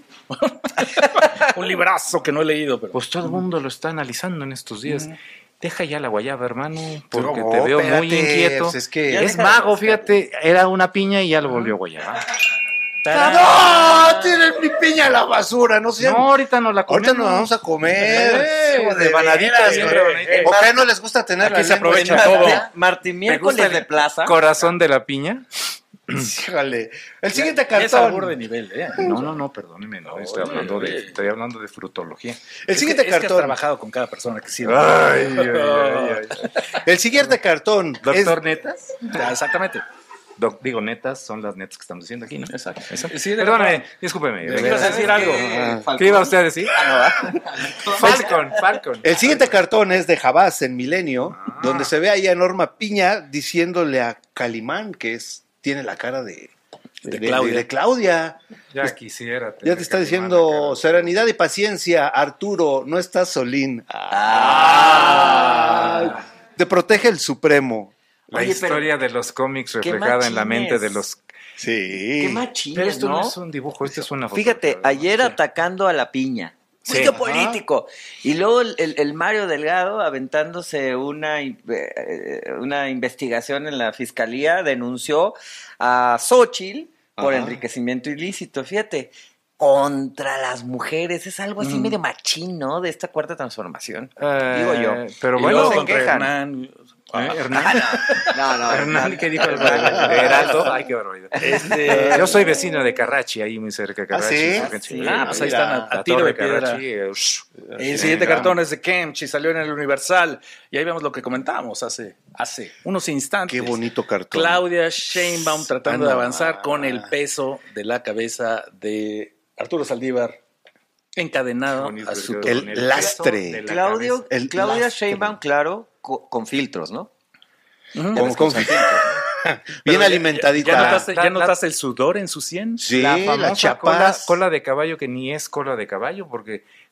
Un librazo que no he leído, pero... Pues todo el mundo lo está analizando en estos días. Deja ya la guayaba, hermano, porque pero, te veo muy espérate, inquieto. pues es que- Ya Es deja de mago, buscar. fíjate, era una piña y ya lo volvió guayaba. ¡No! ¡Tienen mi piña a la basura! No sean... No, ahorita no la comemos. Ahorita nos vamos a comer. De De banadita, veras, siempre güey. banadita. ¿O qué no les gusta tener Aquí la se lengua aprovecha en todo. Martín ¿Te gusta Miércoles el de Plaza. corazón de la piña? Híjole. El siguiente Es albur cartón. de nivel, ¿eh? No, perdóneme, no, estoy hablando de frutología. El siguiente Es que has cartón. trabajado con cada persona que sirve. El siguiente cartón. Doctor Netas. Ya, exactamente. Digo, netas, son las netas que estamos diciendo aquí, ¿no? Exacto. Sí, perdóname, discúlpeme. ¿Ibas a decir algo? ¿Qué iba usted a decir? Falcon. El siguiente cartón es de Jabás en Milenio, donde se ve ahí a Norma Piña diciéndole a Calimán que tiene la cara de Claudia. de Claudia. Ya quisiera. Ya te está diciendo serenidad y paciencia, Arturo, no estás solín. Te protege el Supremo. La Oye, pero historia de los cómics qué reflejada en la mente machines. de los... Sí. Qué machines, Pero esto no ¿no? es un dibujo, esto es una foto. Fíjate, ayer atacando a la piña. Sí. Juicio Ajá. político. Y luego el Mario Delgado aventándose una investigación en la fiscalía, denunció a Xóchitl por Ajá. enriquecimiento ilícito. Fíjate, contra las mujeres. Es algo así medio machín, ¿no? De esta cuarta transformación. Digo yo. Pero Y bueno, luego se contra quejan. Hernán. Hernán. No. Hernán, ¿qué dijo el Heraldo? Ay, qué barbaridad. Yo soy vecino de Carrachi, ahí muy cerca de Carrachi. ¿sí? Sí. Pues ahí están a La tiro torre de piedra. Carrachi. El siguiente cartón es de Kemchi, salió en el Universal. Y ahí vemos lo que comentábamos hace unos instantes. Qué bonito cartón. Claudia Sheinbaum tratando Ah, de no. avanzar con el peso de la cabeza de Arturo Saldívar encadenado a su El lastre. Claudia lastre. Sheinbaum, claro, con filtros, ¿no? Con bien alimentadita. ¿Ya notaste el sudor en su sien? Sí, La la famosa chapas. cola de caballo que ni es cola de caballo porque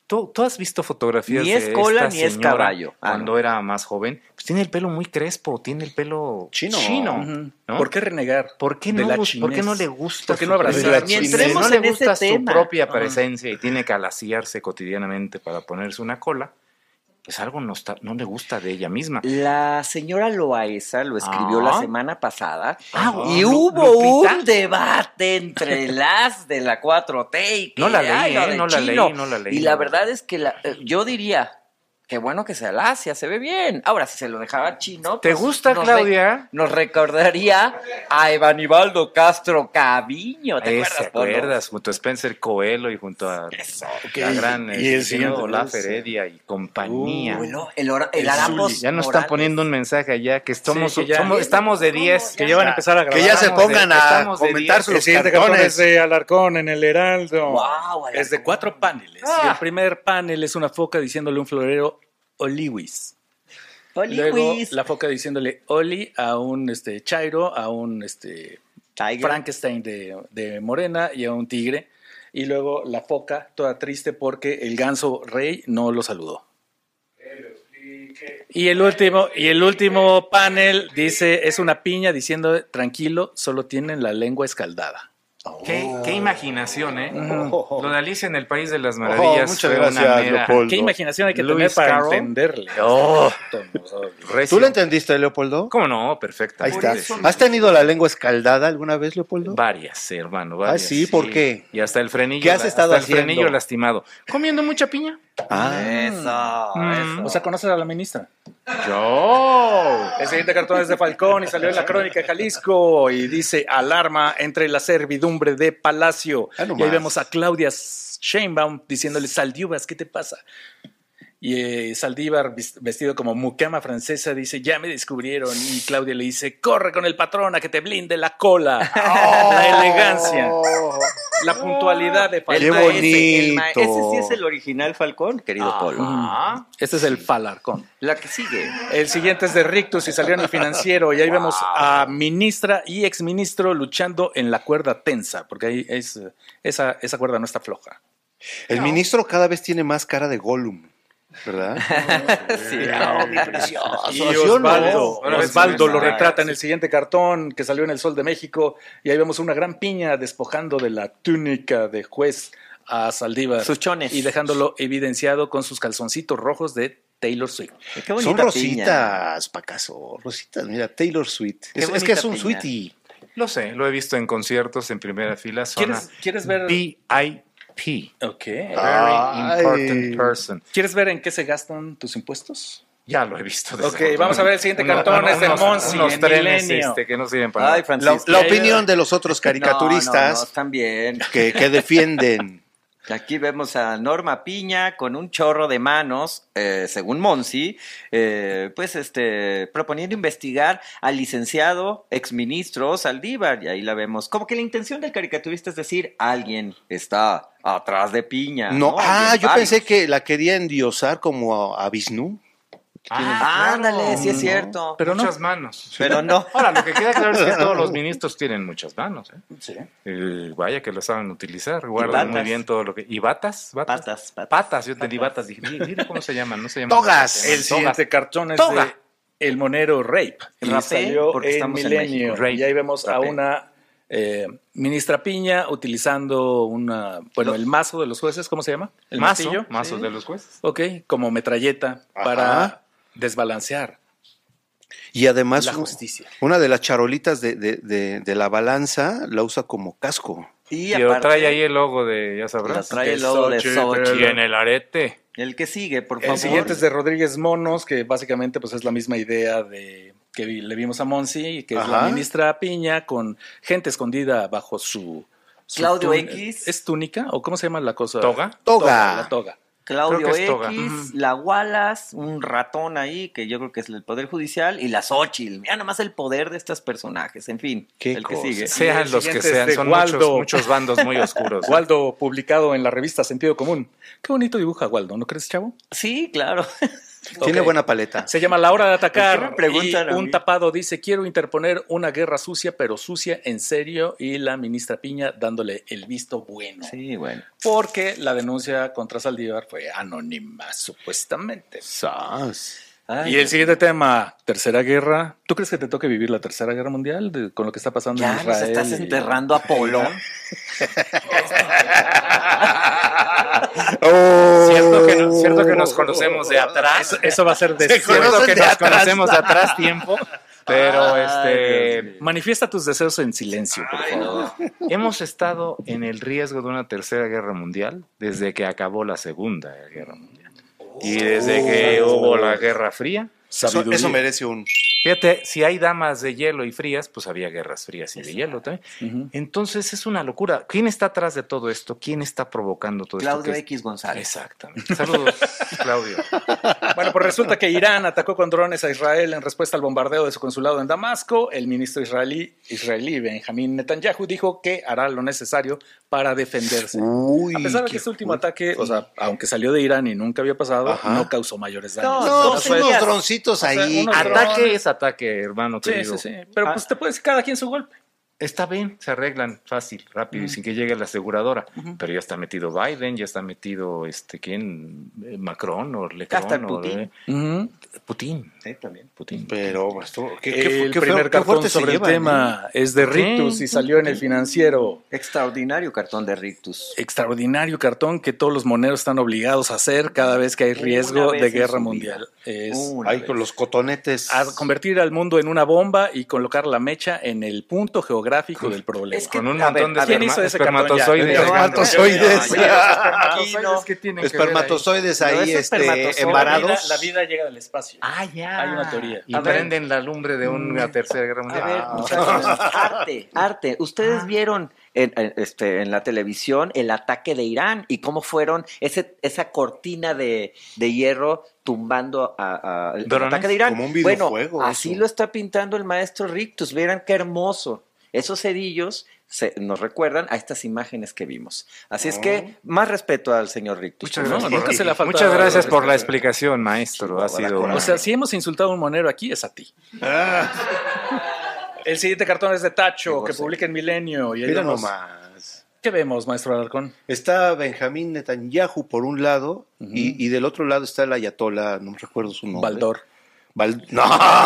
¿Tú has visto fotografías Ni es de cola esta ni es señora caballo. cuando era más joven? Pues tiene el pelo muy crespo, tiene el pelo Chino. Ujú. ¿no? ¿Por qué renegar? ¿Por qué de no, la ¿por qué no chinés? le gusta? ¿Por qué no su abrazar? de la presencia? chinés? Si Entremos no le en ese gusta su tema. propia Ajá. presencia y tiene que alaciarse cotidianamente para ponerse una cola, pues algo no le gusta de ella misma. La señora Loaesa lo escribió Ah. la semana pasada Ah, y Lu- hubo Lupita. un debate entre las de la 4T y que, No la leí, ay, lo ¿eh? del No la chino. leí, no la leí, Y no la la verdad leí. es que yo diría, qué bueno que se alacia, se ve bien. Ahora, si se lo dejaba chino... ¿Te pues, gusta, nos Claudia? nos recordaría a Evanibaldo Castro Caviño, ¿te ¿Te acuerdas, Polo? acuerdas? Junto a Spencer Coelho y junto a la gran y el siguiente, Olaf Heredia y compañía. Bueno, el El Harapos Zuli. Ya nos están Morales. poniendo un mensaje allá que estamos, Sí, que ya- estamos de 10. Que ya van a empezar a grabar. Que ya se Estamos pongan de- a estamos de comentar 10. El los siguiente cartón es cartones. de Alarcón en el Heraldo. Guau, Alarcón. Es de 4 paneles. Y el primer panel es una foca diciéndole a un florero Oliwis. Luego Oliwis. la foca diciéndole Oli a un Chairo, a un Tiger. Frankenstein de morena y a un tigre. Y luego la foca toda triste porque el ganso rey no lo saludó. Y el último panel dice, es una piña diciendo, tranquilo, solo tienen la lengua escaldada. Qué imaginación, ¿eh? Ujú. Lo de Alicia en el País de las Maravillas muchas fue gracias, una mera... Leopoldo. ¿Qué imaginación hay que Lewis tener para Carroll. entenderle? Oh, recio. ¿Tú lo entendiste, Leopoldo? ¿Cómo no? Perfecto. Ahí está. eso- ¿Has tenido la lengua escaldada alguna vez, Leopoldo? Varias, hermano, varias. sí, ¿por qué? Y hasta el frenillo. ¿Qué has estado hasta el haciendo? frenillo lastimado. ¿Comiendo mucha piña? Eso, eso. O sea, ¿conoces a la ministra? Yo. El siguiente cartón es de Falcón y salió en la Crónica de Jalisco y dice, alarma entre la servidumbre de Palacio. Ah, no Y ahí más. vemos a Claudia Sheinbaum diciéndole, Saldívar, ¿qué te pasa? Y Saldívar, vestido como mucama francesa, dice, ya me descubrieron. Y Claudia le dice, corre con el patrón a que te blinde la cola. La elegancia, la puntualidad de Qué Falcón. bonito. Ese sí es el original Falcón, querido Polo. Ah, Este es el Falarcón. La que sigue. El siguiente es de Rictus y salió en el Financiero. Y ahí vemos a ministra y exministro luchando en la cuerda tensa, porque ahí esa cuerda no está floja. El ministro cada vez tiene más cara de Gollum, ¿verdad? Sí. Mi precioso. Y ¿sí o no? Osvaldo lo Ah, retrata en sí. el siguiente cartón que salió en el Sol de México. Y ahí vemos una gran piña despojando de la túnica de juez a Saldívar. Sus chones. Y dejándolo evidenciado con sus calzoncitos rojos de Taylor Swift. Qué bonita Son piña. rositas, Pacaso. Rositas, mira, Taylor Swift. Qué Es que bonita es un piña. sweetie. lo sé, lo he visto en conciertos en primera fila. Zona ¿Quieres ver? VIP. Ok. Very Ay. important person. ¿Quieres ver en qué se gastan tus impuestos? Ya lo he visto. Ok, vamos a ver el siguiente cartón, es del Monsi, Unos en trenes Milenio. que no sirven para Ay, nada. Francisco. La opinión de los otros caricaturistas No, están bien. que defienden. Aquí vemos a Norma Piña con un chorro de manos, según Monsi, proponiendo investigar al licenciado exministro Saldívar. Y ahí la vemos. Como que la intención del caricaturista es decir, alguien está atrás de Piña. No, Alguien, yo varios. pensé que la quería endiosar como a Vishnu. Ah, ándale, sí es cierto. Pero no. Muchas manos. Pero no. Ahora, lo que queda claro es que todos los ministros tienen muchas manos. Sí. Vaya que lo saben utilizar. batas. Guardan muy bien todo lo que. ¿Y batas? Patas. Patas, yo entendí Patas. batas. Dije, mire cómo se llaman. No se llaman. Togas. se llaman El siguiente togas. cartón es Toga. de El Monero Rape. Y Rapé, salió porque en estamos en Milenio. México. Rape. Y ahí vemos a Rapé. una ministra Piña utilizando el mazo de los jueces, ¿cómo se llama? El martillo. Mazos de los jueces. Ok, como metralleta Ajá. para desbalancear Y además la justicia. una de las charolitas de la balanza la usa como casco. Y Pero aparte, trae ahí el logo de, ya la sabrás. trae el logo de Xochitl. Y en el arete. El que sigue, por favor. El siguiente es de Rodríguez Monos, que básicamente pues es la misma idea de que le vimos a Monsi, que es Ajá. la ministra Piña con gente escondida bajo su Claudio tún- X. ¿Es túnica o cómo se llama la cosa? ¿Toga? Toga. La toga. Claudio Creo que es toga. X, Ujú. la Wallace, un ratón ahí, que yo creo que es el Poder Judicial, y la Xochitl. Mira nomás el poder de estos personajes. En fin, Qué el que cosa. sigue. Sean el los que siguiente es sean, de son Waldo. muchos bandos muy oscuros. Waldo, publicado en la revista Sentido Común. Qué bonito dibuja Waldo, ¿no crees, chavo? Sí, claro. Tiene Ok. buena paleta. Se llama La Hora de ¿Por qué Atacar. me preguntan Y a un mí? tapado dice: quiero interponer una guerra sucia, pero sucia en serio. Y la ministra Piña dándole el visto bueno. Sí, bueno. Porque la denuncia contra Saldívar fue anónima, supuestamente. Sas. Ay, Y el siguiente tema, Tercera Guerra. ¿Tú crees que te toque vivir la Tercera Guerra Mundial con lo que está pasando en ya nos Israel? estás enterrando a Polo. Cierto que nos conocemos de atrás. Eso va a ser de Cierto conocen que de nos atrás. conocemos de atrás tiempo. Pero Ay, Manifiesta tus deseos en silencio, por favor. hemos estado en el riesgo de una tercera guerra mundial desde que acabó la segunda guerra mundial. Y desde que hubo la Guerra Fría. Sabiduría. Eso merece un... Fíjate, si hay damas de hielo y frías, pues había guerras frías y de hielo también. Ujú. Entonces es una locura. ¿Quién está atrás de todo esto? ¿Quién está provocando todo Claudio esto? X González. Exactamente. Saludos, Claudio. Bueno, pues resulta que Irán atacó con drones a Israel en respuesta al bombardeo de su consulado en Damasco. El ministro israelí Benjamín Netanyahu dijo que hará lo necesario para defenderse. Uy, A pesar de qué que este último fuerte. ataque, o sea, aunque salió de Irán y nunca había pasado, Ajá. no causó mayores daños. No, No, pues fue- unos droncitos sea, ahí. unos que- drones. Ataque es ataque, hermano Sí, querido. sí, sí. Pero pues te puedes cada quien su golpe. Está bien, se arreglan fácil, rápido y sin que llegue la aseguradora. Pero ya está metido Biden, ya está metido ¿quién? Macron o Lecron. Hasta el o, Putin. Putin. Sí, también. Putin. Pero, esto, El qué primer qué cartón fuerte se sobre el llevan, tema es de Rictus y salió en el Financiero. Extraordinario cartón de Rictus. Extraordinario cartón que todos los moneros están obligados a hacer cada vez que hay riesgo Una vez de en guerra su mundial. Es Una Ahí vez. con los cotonetes. a convertir al mundo en una bomba y colocar la mecha en el punto geográfico del problema. Es que- Con un a ver, montón de ¿quién hizo ese cartón ya? espermatozoides. Espermatozoides. Oye, Espermatozoides, ¿qué tienen que ver ahí? Espermatozoides Pero ahí, esos espermatozoides, embarados. La vida llega del espacio. Ah, ya. Hay una teoría. Y A ver. prenden la lumbre de una tercera guerra A mundial. ver, muchachos, arte. Ustedes vieron en la televisión el ataque de Irán y cómo fueron esa cortina de hierro tumbando el ¿Drones? ataque de Irán. Como un Bueno, videojuego, así eso. lo está pintando el maestro Rictus. Vieran qué hermoso. Esos cerillos nos recuerdan a estas imágenes que vimos. Así es que más respeto al señor Rictus. Muchas No, gracias. nunca se le ha faltado Muchas gracias por la respeto. explicación, maestro. Ha sido Chihuahua, O sea, si hemos insultado a un monero aquí, es a ti. Ah, El siguiente cartón es de Tacho, que grosero. publica en Milenio. Y ahí mira vemos- nomás. ¿Qué vemos, maestro Alarcón? Está Benjamín Netanyahu por un lado y del otro lado está el ayatollah, no me recuerdo su nombre. Baldor. No.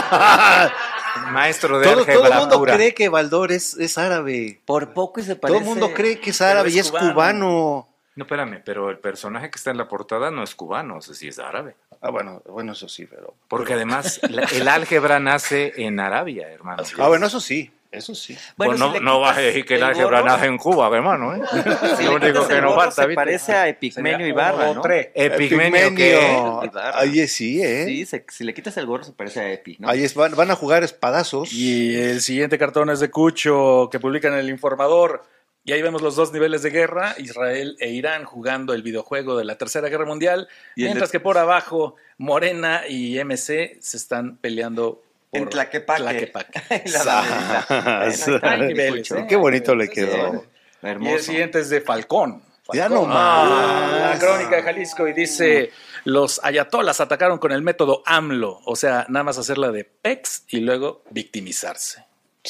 maestro de todo álgebra el mundo pura. cree que Baldor es árabe. Por poco y se Todo parece. el mundo cree que es Pero árabe es y es cubano. No, espérame, pero el personaje que está en la portada no es cubano, o sea, sí es árabe. Ah, bueno, eso sí, pero... Porque además el álgebra nace en Arabia, hermano. Ah, bueno, eso sí, eso sí. Bueno, Pues si le no vas a quitas decir que el el álgebra gorro- nace en Cuba, hermano, ¿eh? Si Lo le único quitas que el nos gorro, falta, se ¿viste? parece a Epigmenio Ibarra, ¿no? Epigmenio que... Ibarra. Ahí sí, ¿eh? Sí, si le quitas el gorro se parece a Epi, ¿no? Ahí van a jugar espadazos. Y el siguiente cartón es de Cucho, que publica en El Informador. Y ahí vemos los dos niveles de guerra, Israel e Irán jugando el videojuego de la Tercera Guerra Mundial, Y el mientras que por abajo Morena y MC se están peleando por En Tlaquepaque. Tlaquepaque. La banderita. Bueno, ahí está, Hay niveles, Cucho. ¿eh? Qué bonito le Sí, quedó. Y el hermoso. siguiente es de Falcón. Ya Falcón. nomás. La crónica de Jalisco y dice, los ayatolas atacaron con el método AMLO, o sea, nada más hacerla de pex y luego victimizarse.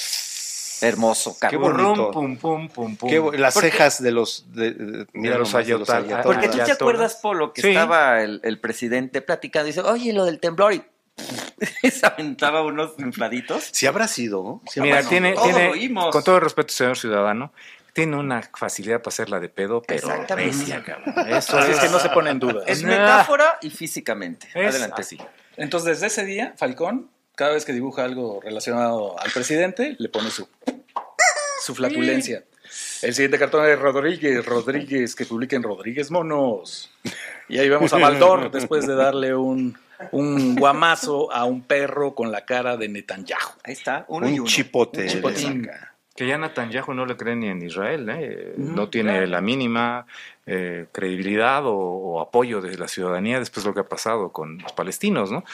Hermoso, Qué cabrón. bonito. Pum, pum, pum, pum. Las Porque- cejas de los... mira los nomás, de ayatollah. ayatollah. Porque tú te Ayatolas. acuerdas, Polo, que Sí. estaba el presidente platicando y dice, oye, lo del temblor y se aventaba unos infladitos. Si habrá sido. Sí Mira, habrá sido. todos tiene lo oímos. con todo el respeto, señor ciudadano, tiene una facilidad para hacerla de pedo, pero Exactamente. recia, cabrón. Eso Así es que no se pone en duda. Es Nah. metáfora y físicamente. Es Adelante. así. Entonces, desde ese día, Falcón, cada vez que dibuja algo relacionado al presidente, le pone su flatulencia. El siguiente cartón es Rodríguez, que publica en Rodríguez Monos. Y ahí vemos a Baldor después de darle un guamazo a un perro con la cara de Netanyahu. Ahí está, uno y Un uno. chipote. Un chipotín. le saca. Que ya Netanyahu no le cree ni en Israel, no tiene la mínima credibilidad o apoyo de la ciudadanía después de lo que ha pasado con los palestinos, ¿no?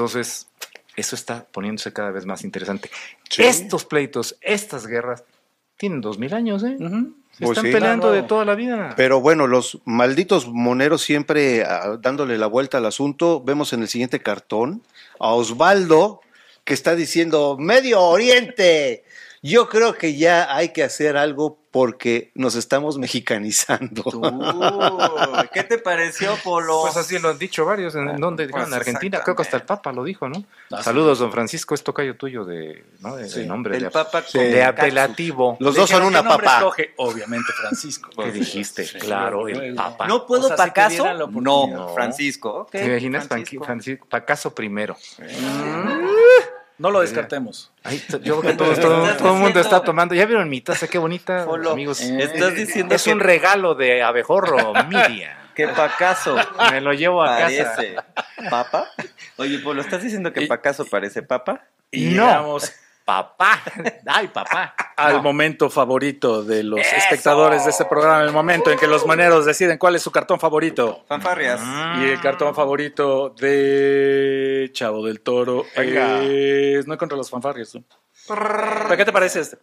Entonces, eso está poniéndose cada vez más interesante. Sí. Estos pleitos, estas guerras, tienen 2000 años, ¿eh? Ujú. Se Pues están sí. peleando Claro. de toda la vida. Pero bueno, los malditos moneros siempre dándole la vuelta al asunto. Vemos en el siguiente cartón a Osvaldo que está diciendo, Medio Oriente, yo creo que ya hay que hacer algo porque nos estamos mexicanizando. ¿Qué te pareció, Polo? Pues así lo han dicho varios. ¿En dónde? Pues en Argentina. Creo que hasta el Papa lo dijo, ¿no? Ah, Saludos, don Francisco. Es tocayo tuyo ¿no? de Sí. nombre. El de, Papa Sí. con de Katsu. apelativo. Los dos son Dijeron, una ¿qué nombre papá. escoge? Obviamente Francisco. ¿Qué dijiste? Sí, Claro, el- el Papa. ¿No puedo O sea, si te Pacaso? dieran la oportunidad. No, Francisco. Ok, ¿Te imaginas? Francisco. Pacaso primero. No lo descartemos. Ay, yo creo que todo el mundo está tomando. ¿Ya vieron mi taza? Qué bonita, Polo, amigos. estás diciendo Es que, un regalo de Abejorro Media. que Pacaso Me lo llevo a casa. parece papa. Oye, Polo, ¿estás diciendo que Y- Pacaso parece papa? Y No. llegamos Papá. Ay, papá. al No. momento favorito de los ¡Eso! espectadores de este programa, el momento en que los moneros deciden cuál es su cartón favorito. Fanfarrias. Y el cartón favorito de Chavo del Toro Venga. es... No encontré los fanfarrios. ¿Tú? ¿Pero qué te parece este?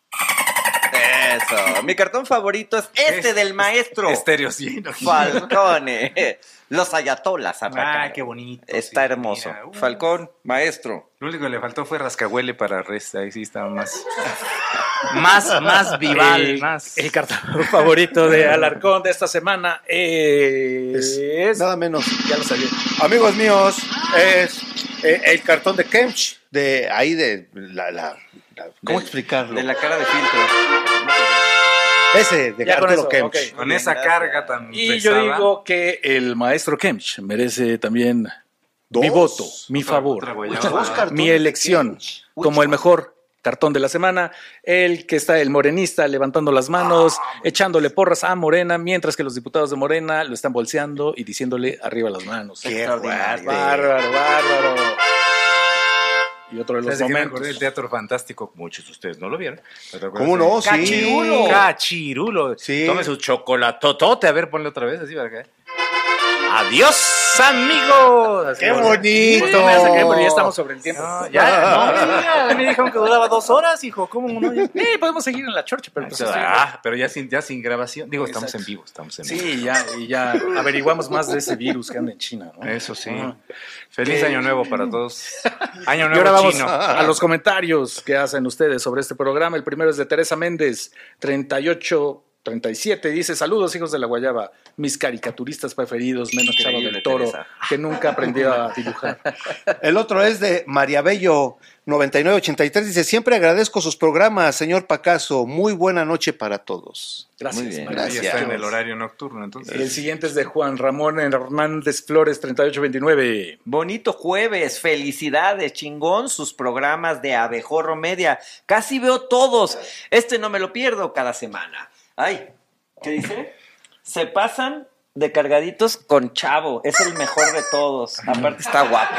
Eso. Mi cartón favorito es este del maestro Estéreo, sí. no. Falcone. Los ayatolas atacaron. Ah, qué bonito. Está sí, hermoso. mira. Falcón, maestro. Lo único que le faltó fue rascahuele para res. Ahí sí estaba más. más vival. El, más. el cartón favorito de Alarcón de esta semana es... Nada menos. Ya lo sabía. Amigos míos, es el cartón de Kemch, de ahí de ¿cómo Del- explicarlo? De la cara de filtro. Ese, de Ya con Arturo eso, Kemch. ok. Con esa carga tan Y yo pesada. digo que el maestro Kemch merece también Dos. mi voto, mi Otra favor, guayaba. Dos cartones mi de elección Kemch. como el mejor cartón de la semana, el que está el morenista levantando las manos, echándole porras a Morena, mientras que los diputados de Morena lo están bolseando y diciéndole arriba las manos. Qué Extraordinario. Bárbaro, bárbaro. Y otro de los ¿Sabes de qué me momentos. acordé del Teatro Fantástico? Muchos de ustedes no lo vieron. pero ¿Cómo no? Sí. Cachirulo. Cachirulo. Sí. Tome su chocolatotote. A ver, ponle otra vez así para que. ¡Adiós, amigos! Así, ¡Qué bueno. bonito! Justo me hace que porque ya estamos sobre el tiempo. No, ya, me dijeron que duraba 2 horas, hijo. ¿Cómo no? Ya. Podemos seguir en la chorcha, pero pues, Pero ya sin grabación. Digo, estamos en vivo, estamos en vivo. sí, y ya averiguamos más de ese virus que anda en China, ¿no? Eso sí. Ah. Feliz año nuevo para todos. Año Y nuevo ahora vamos chino. a los comentarios que hacen ustedes sobre este programa. El primero es de Teresa Méndez, 3837. Dice: saludos, hijos de la Guayaba, mis caricaturistas preferidos, menos Chavo Increíble, del Toro, Teresa. que nunca aprendió a dibujar. El otro es de María Bello 9983. Dice, siempre agradezco sus programas, señor Pacaso. Muy buena noche para todos. Gracias, Muy bien, María. Ya está en el horario nocturno, entonces. El siguiente es de Juan Ramón Hernández Flores, 3829. Bonito jueves, felicidades, chingón sus programas de Abejorro Media. Casi veo todos. Este no me lo pierdo cada semana. Ay, ¿qué dice? Se pasan de cargaditos con Chavo. Es el mejor de todos. Aparte está guapo.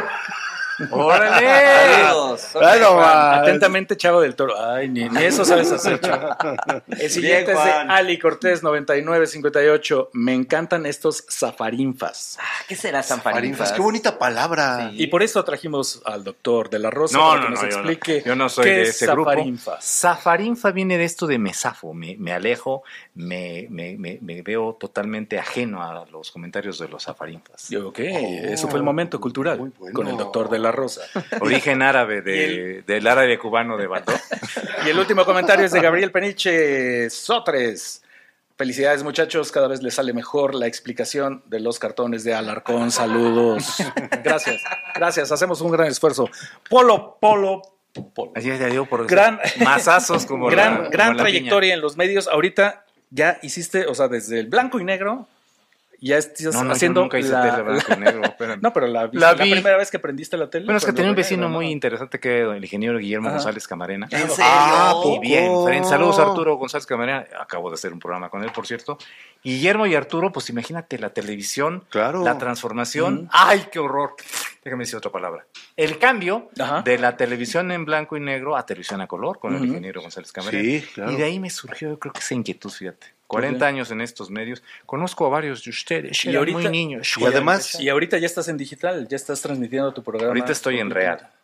¡Órale! Saludos. Ay, no, man. Atentamente, Chavo del Toro. Ay, ni eso sabes hacer, Chavo. El siguiente Bien, es de Juan. Ali Cortés, 9958. Me encantan estos zafarinfas. ¿Qué será San Farinfas, qué bonita palabra. Sí. Y por eso trajimos al doctor de la Rosa No, para no, que nos no, explique yo no soy qué de es ese grupo. zafarinfas. Zafarinfa viene de esto de me zafo, me alejo, me veo totalmente ajeno a los comentarios de los zafarinfas. Ok, eso fue el momento cultural muy bueno. con el doctor de la Rosa. Origen árabe Y del árabe cubano de Baldó. Y el último comentario es de Gabriel Peniche Sotres. Felicidades, muchachos, cada vez les sale mejor la explicación de los cartones de Alarcón. Saludos. Gracias, hacemos un gran esfuerzo. Polo. Así es, ya digo, por Gran- masazos como Gran la piña. trayectoria en los medios. Ahorita ya hiciste, o sea, desde el blanco y negro, ya estás No, haciendo yo nunca hice tele blanco y negro. espérame. No, pero la La vi. vi. La primera vez que prendiste la tele. Bueno, es que cuando tenía un era vecino negro, muy ¿no? interesante que era el ingeniero Guillermo Ajá. González Camarena. ¿En serio? ¿poco? Y bien, frente. Saludos a Arturo González Camarena. Acabo de hacer un programa con él, por cierto. Guillermo y Arturo, pues imagínate la televisión, Claro. la transformación. ¡Ay, qué horror! Déjame decir otra palabra. El cambio Ajá. de la televisión en blanco y negro a televisión a color con el Ujú. ingeniero González Camarena. Sí, claro. Y de ahí me surgió, yo creo que esa inquietud, fíjate. 40 años en estos medios. Conozco a varios de ustedes. Y Eran ahorita- muy niños. Y además, Y ahorita ya estás en digital, ya estás transmitiendo tu programa. Ahorita estoy en real.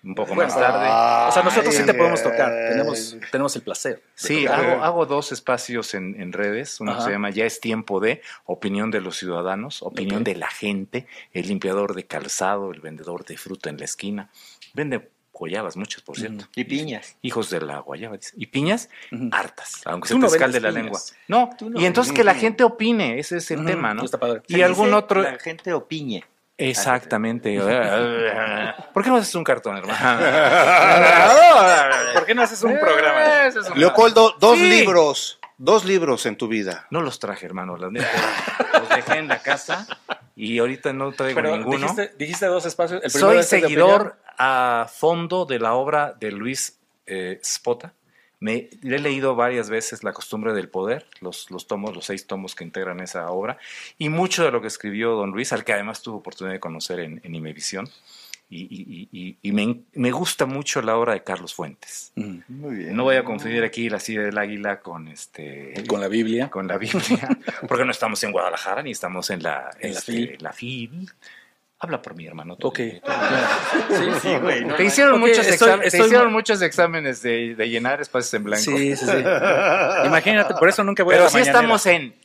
un poco Bueno, más tarde. O sea, nosotros sí te podemos Ay, tocar. Tenemos el placer. Sí, hago dos espacios en redes. Uno que Ajá. se llama Ya es tiempo de, opinión de los ciudadanos, opinión Ok. de la gente, el limpiador de calzado, el vendedor de fruta en la esquina. Vende guayabas, muchas, por cierto. Y piñas. Hijos de la guayaba, dice. Y piñas, Ujú. hartas, aunque Tú se te no escalde vendes la piñas. lengua. No, Tú no y entonces vendes que la piñas. gente opine, ese es el Ujú, tema, ¿no? está padre. Y algún Dice, otro... La gente opiñe. Exactamente. ¿Por qué no haces un cartón, hermano? ¿Por qué no haces un programa? Ese es un- Leopoldo, Sí. dos libros en tu vida. No los traje, hermano, la neta. Los dejé en la casa y ahorita no traigo Pero ninguno. dijiste dos espacios. El primero Soy es el de seguidor a fondo de la obra de Luis Spota. Le he leído varias veces La costumbre del poder, los 6 tomos que integran esa obra, y mucho de lo que escribió don Luis, al que además tuve oportunidad de conocer en Imevisión. Y me gusta mucho la obra de Carlos Fuentes. Ujú. Muy bien. No voy a confundir aquí La silla del águila con Con la Biblia. con la Biblia, porque no estamos en Guadalajara ni estamos en la FIL. la FIL. Habla por mí, hermano. tú. Ok. Sí, güey. Te hicieron, Ok, muchos, estoy te hicieron muy- muchos exámenes de llenar espacios en blanco. Sí. Imagínate, por eso nunca voy a Pero la sí mañanera. estamos en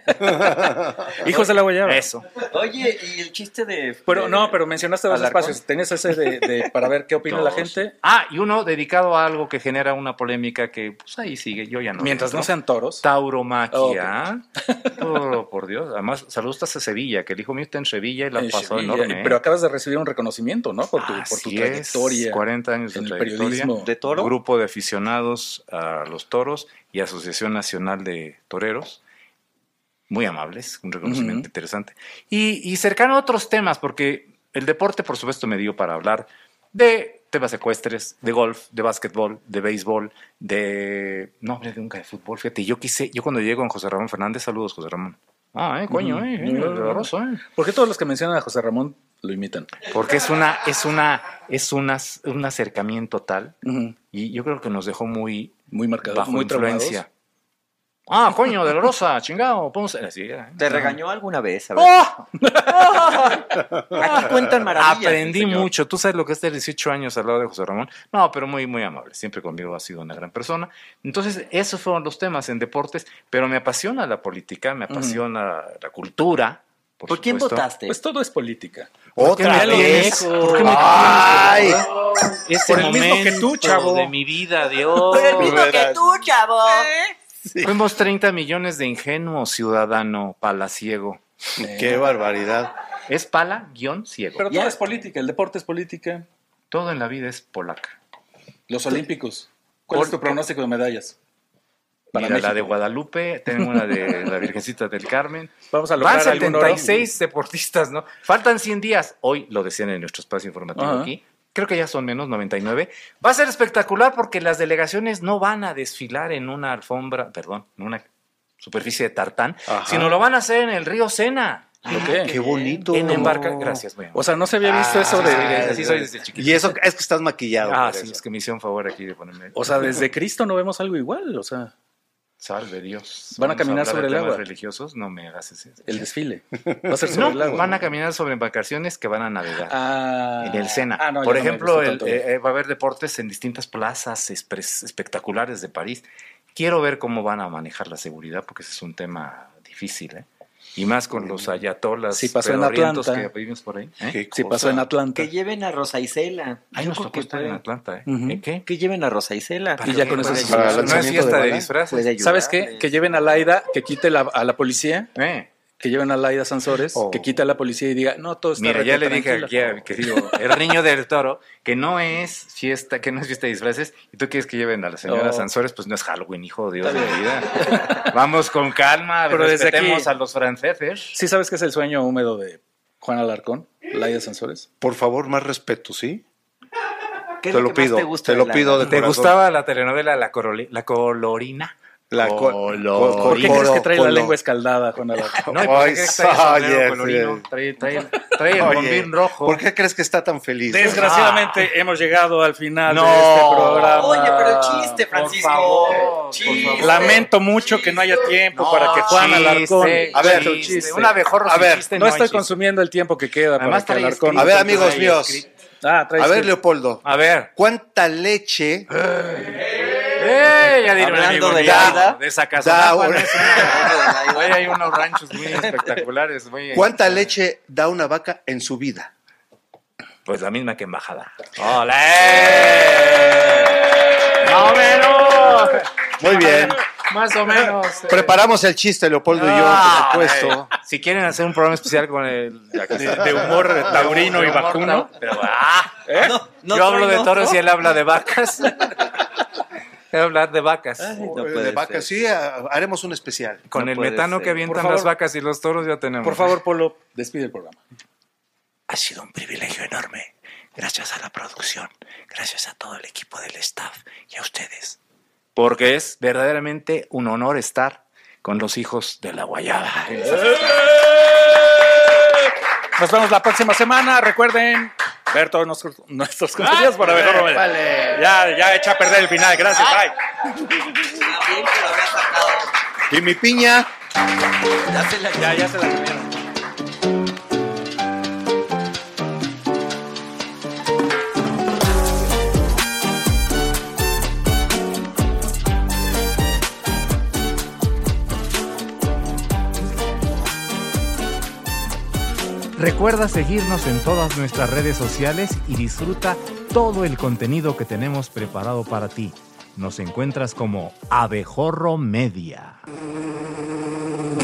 Hijos de la guayaba. eso. Oye, y el chiste de... Pero mencionaste dos Alarcón. espacios. Tenías ese para ver qué opina la Todos. gente. Ah, y uno dedicado a algo que genera una polémica que pues ahí sigue, yo ya no. Mientras no entro. sean toros. Tauromaquia. Oh, por Dios. Además, saludos hasta Sevilla, que el hijo mío está en Sevilla y la en pasó Sevilla. enorme. Pero acabas de recibir un reconocimiento, ¿no? Por tu Así trayectoria. es, 40 años de en el trayectoria. periodismo. ¿De toro? Grupo de aficionados a los toros y Asociación Nacional de Toreros. Muy amables, un reconocimiento Ujú. interesante. Y cercano a otros temas, porque el deporte, por supuesto, me dio para hablar de temas ecuestres, de golf, de básquetbol, de béisbol, no hablé nunca de fútbol. Fíjate, yo cuando llegué con José Ramón Fernández, saludos, José Ramón. Coño, Ujú. de la Rosa, ¿Por qué todos los que mencionan a José Ramón lo imitan? Porque es un acercamiento tal, Ujú. y yo creo que nos dejó muy Muy marcado, bajo muy influencia. traumados. Coño, de la Rosa, chingado, vamos así. ¿Te regañó alguna vez? A ver. ¡Oh! Aquí cuentan maravillas. Aprendí señor. mucho. ¿Tú sabes lo que es de 18 años al lado de José Ramón? No, pero muy, muy amable. Siempre conmigo ha sido una gran persona. Entonces, esos fueron los temas en deportes, pero me apasiona la política, me apasiona la cultura. ¿Por quién supuesto. votaste? Pues todo es política. Otra me lo vez. dijo? ¿Por qué me Ay. Ese Por el mismo que tú, momento chavo. de mi vida, Dios. Por el mismo que tú, chavo. Fuimos 30 millones de ingenuos, ciudadano palaciego. Qué barbaridad. Es pala-ciego. Pero Ya. todo es política. El deporte es política. Todo en la vida es polaca. Los olímpicos. ¿Cuál es tu pronóstico de medallas? Para Mira, la México. de Guadalupe, tengo una de la Virgencita del Carmen. Vamos a Van lograr algún oro. 76 deportistas, ¿no? Faltan 100 días. Hoy lo decían en nuestro espacio informativo Ajá. aquí. Creo que ya son menos, 99. Va a ser espectacular porque las delegaciones no van a desfilar en una en una superficie de tartán, Ajá. sino lo van a hacer en el río Sena. Ok. Qué bonito. En Gracias, muy amable. O sea, no se había visto eso sí, de... así soy desde chiquito. Y eso es que estás maquillado. por Sí, eso. es que me hicieron favor aquí de ponerme. O sea, desde Cristo no vemos algo igual. O sea, Salve Dios. Van a Vamos caminar hablar sobre de el temas agua. religiosos, no me hagas ese. el desfile. Va a ser sobre No, el agua. van a caminar sobre embarcaciones que van a navegar. En el Sena. No, Por yo no me ejemplo, gusta tanto. va a haber deportes en distintas plazas espectaculares de París. Quiero ver cómo van a manejar la seguridad, porque ese es un tema difícil, ¿eh? Y más con los ayatolas Sí, pasó en pedorrientos Atlanta. que vivimos por ahí. Qué Sí, pasó cosa. en Atlanta. Que lleven a Rosa Isela. Ahí nos tocó estar en Atlanta, ¿eh? Ujú. ¿Qué? Que lleven a Rosa Isela. Y ya con eso se Para No es lanzamiento fiesta de de bala. disfraces. Puede ayudar. ¿Sabes qué? Que lleven a Laida, que quite a la policía, que lleven a Laida Sansores, Oh. que quite a la policía y diga, no, todo está Mira, ya le tranquilo. dije aquí a mi querido el niño del toro que no es fiesta de disfraces y tú quieres que lleven a la señora Oh. Sansores, pues no es Halloween, hijo de Dios Está de bien. mi vida. Vamos con calma, Pero desde respetemos aquí- a los franceses. ¿Sí sabes qué es el sueño húmedo de Juan Alarcón? Laida Sansores. Por favor, más respeto, ¿sí? ¿Qué es Te lo que más pido, te gusta te lo de la- pido de ¿Te corazón. gustaba la telenovela La Colorina? La ¿Por qué crees que trae la lengua escaldada, Juan Alarcón? No, ¿y por qué Ay, crees que trae el sombrero oye, colorino? sí. Trae el Oye, bombín rojo. ¿Por qué crees que está tan feliz? Desgraciadamente hemos llegado al final No. de este programa. Oye, pero el chiste, Francisco. favor, Chiste. por favor. Lamento mucho que no haya tiempo para que Juan Alarcón... A ver, chiste. un abejorro a sin ver, chiste No hay estoy chiste. consumiendo el tiempo que queda Además para que trae Alarcón... A ver, escrito, amigos trae míos, escrito. Ah, traes A ver, que- Leopoldo, A ver. ¿cuánta leche Ya diré un Hablando amigo de mío, Laida. de esa casa. Da Juan, una- es Oye, hay unos ranchos muy espectaculares. ¿Cuánta leche da una vaca en su vida? Pues la misma que embajada. ¡Olé! ¡Más o menos! Muy bien. Más o menos. Preparamos el chiste, Leopoldo y yo, Ah, por supuesto. Si quieren hacer un programa especial con el... de humor taurino y vacuno. Pero, No yo hablo soy de toros otro. y él habla de vacas. Voy a hablar de vacas. No De puede vacas, ser. sí, haremos un especial. Con no el puede metano ser. que avientan Por favor. las vacas y los toros ya tenemos. Por favor, Polo, despide el programa. Ha sido un privilegio enorme. Gracias a la producción, gracias a todo el equipo del staff y a ustedes. Porque es verdaderamente un honor estar con los hijos de la Guayaba. Nos vemos la próxima semana. Recuerden ver todos nuestros contenidos por Abejorro Media. Vale. Ya echa a perder el final. Gracias, bye. Está bien que lo había sacado. Y mi piña. Ya se la Ya se la comieron. Recuerda seguirnos en todas nuestras redes sociales y disfruta todo el contenido que tenemos preparado para ti. Nos encuentras como Abejorro Media.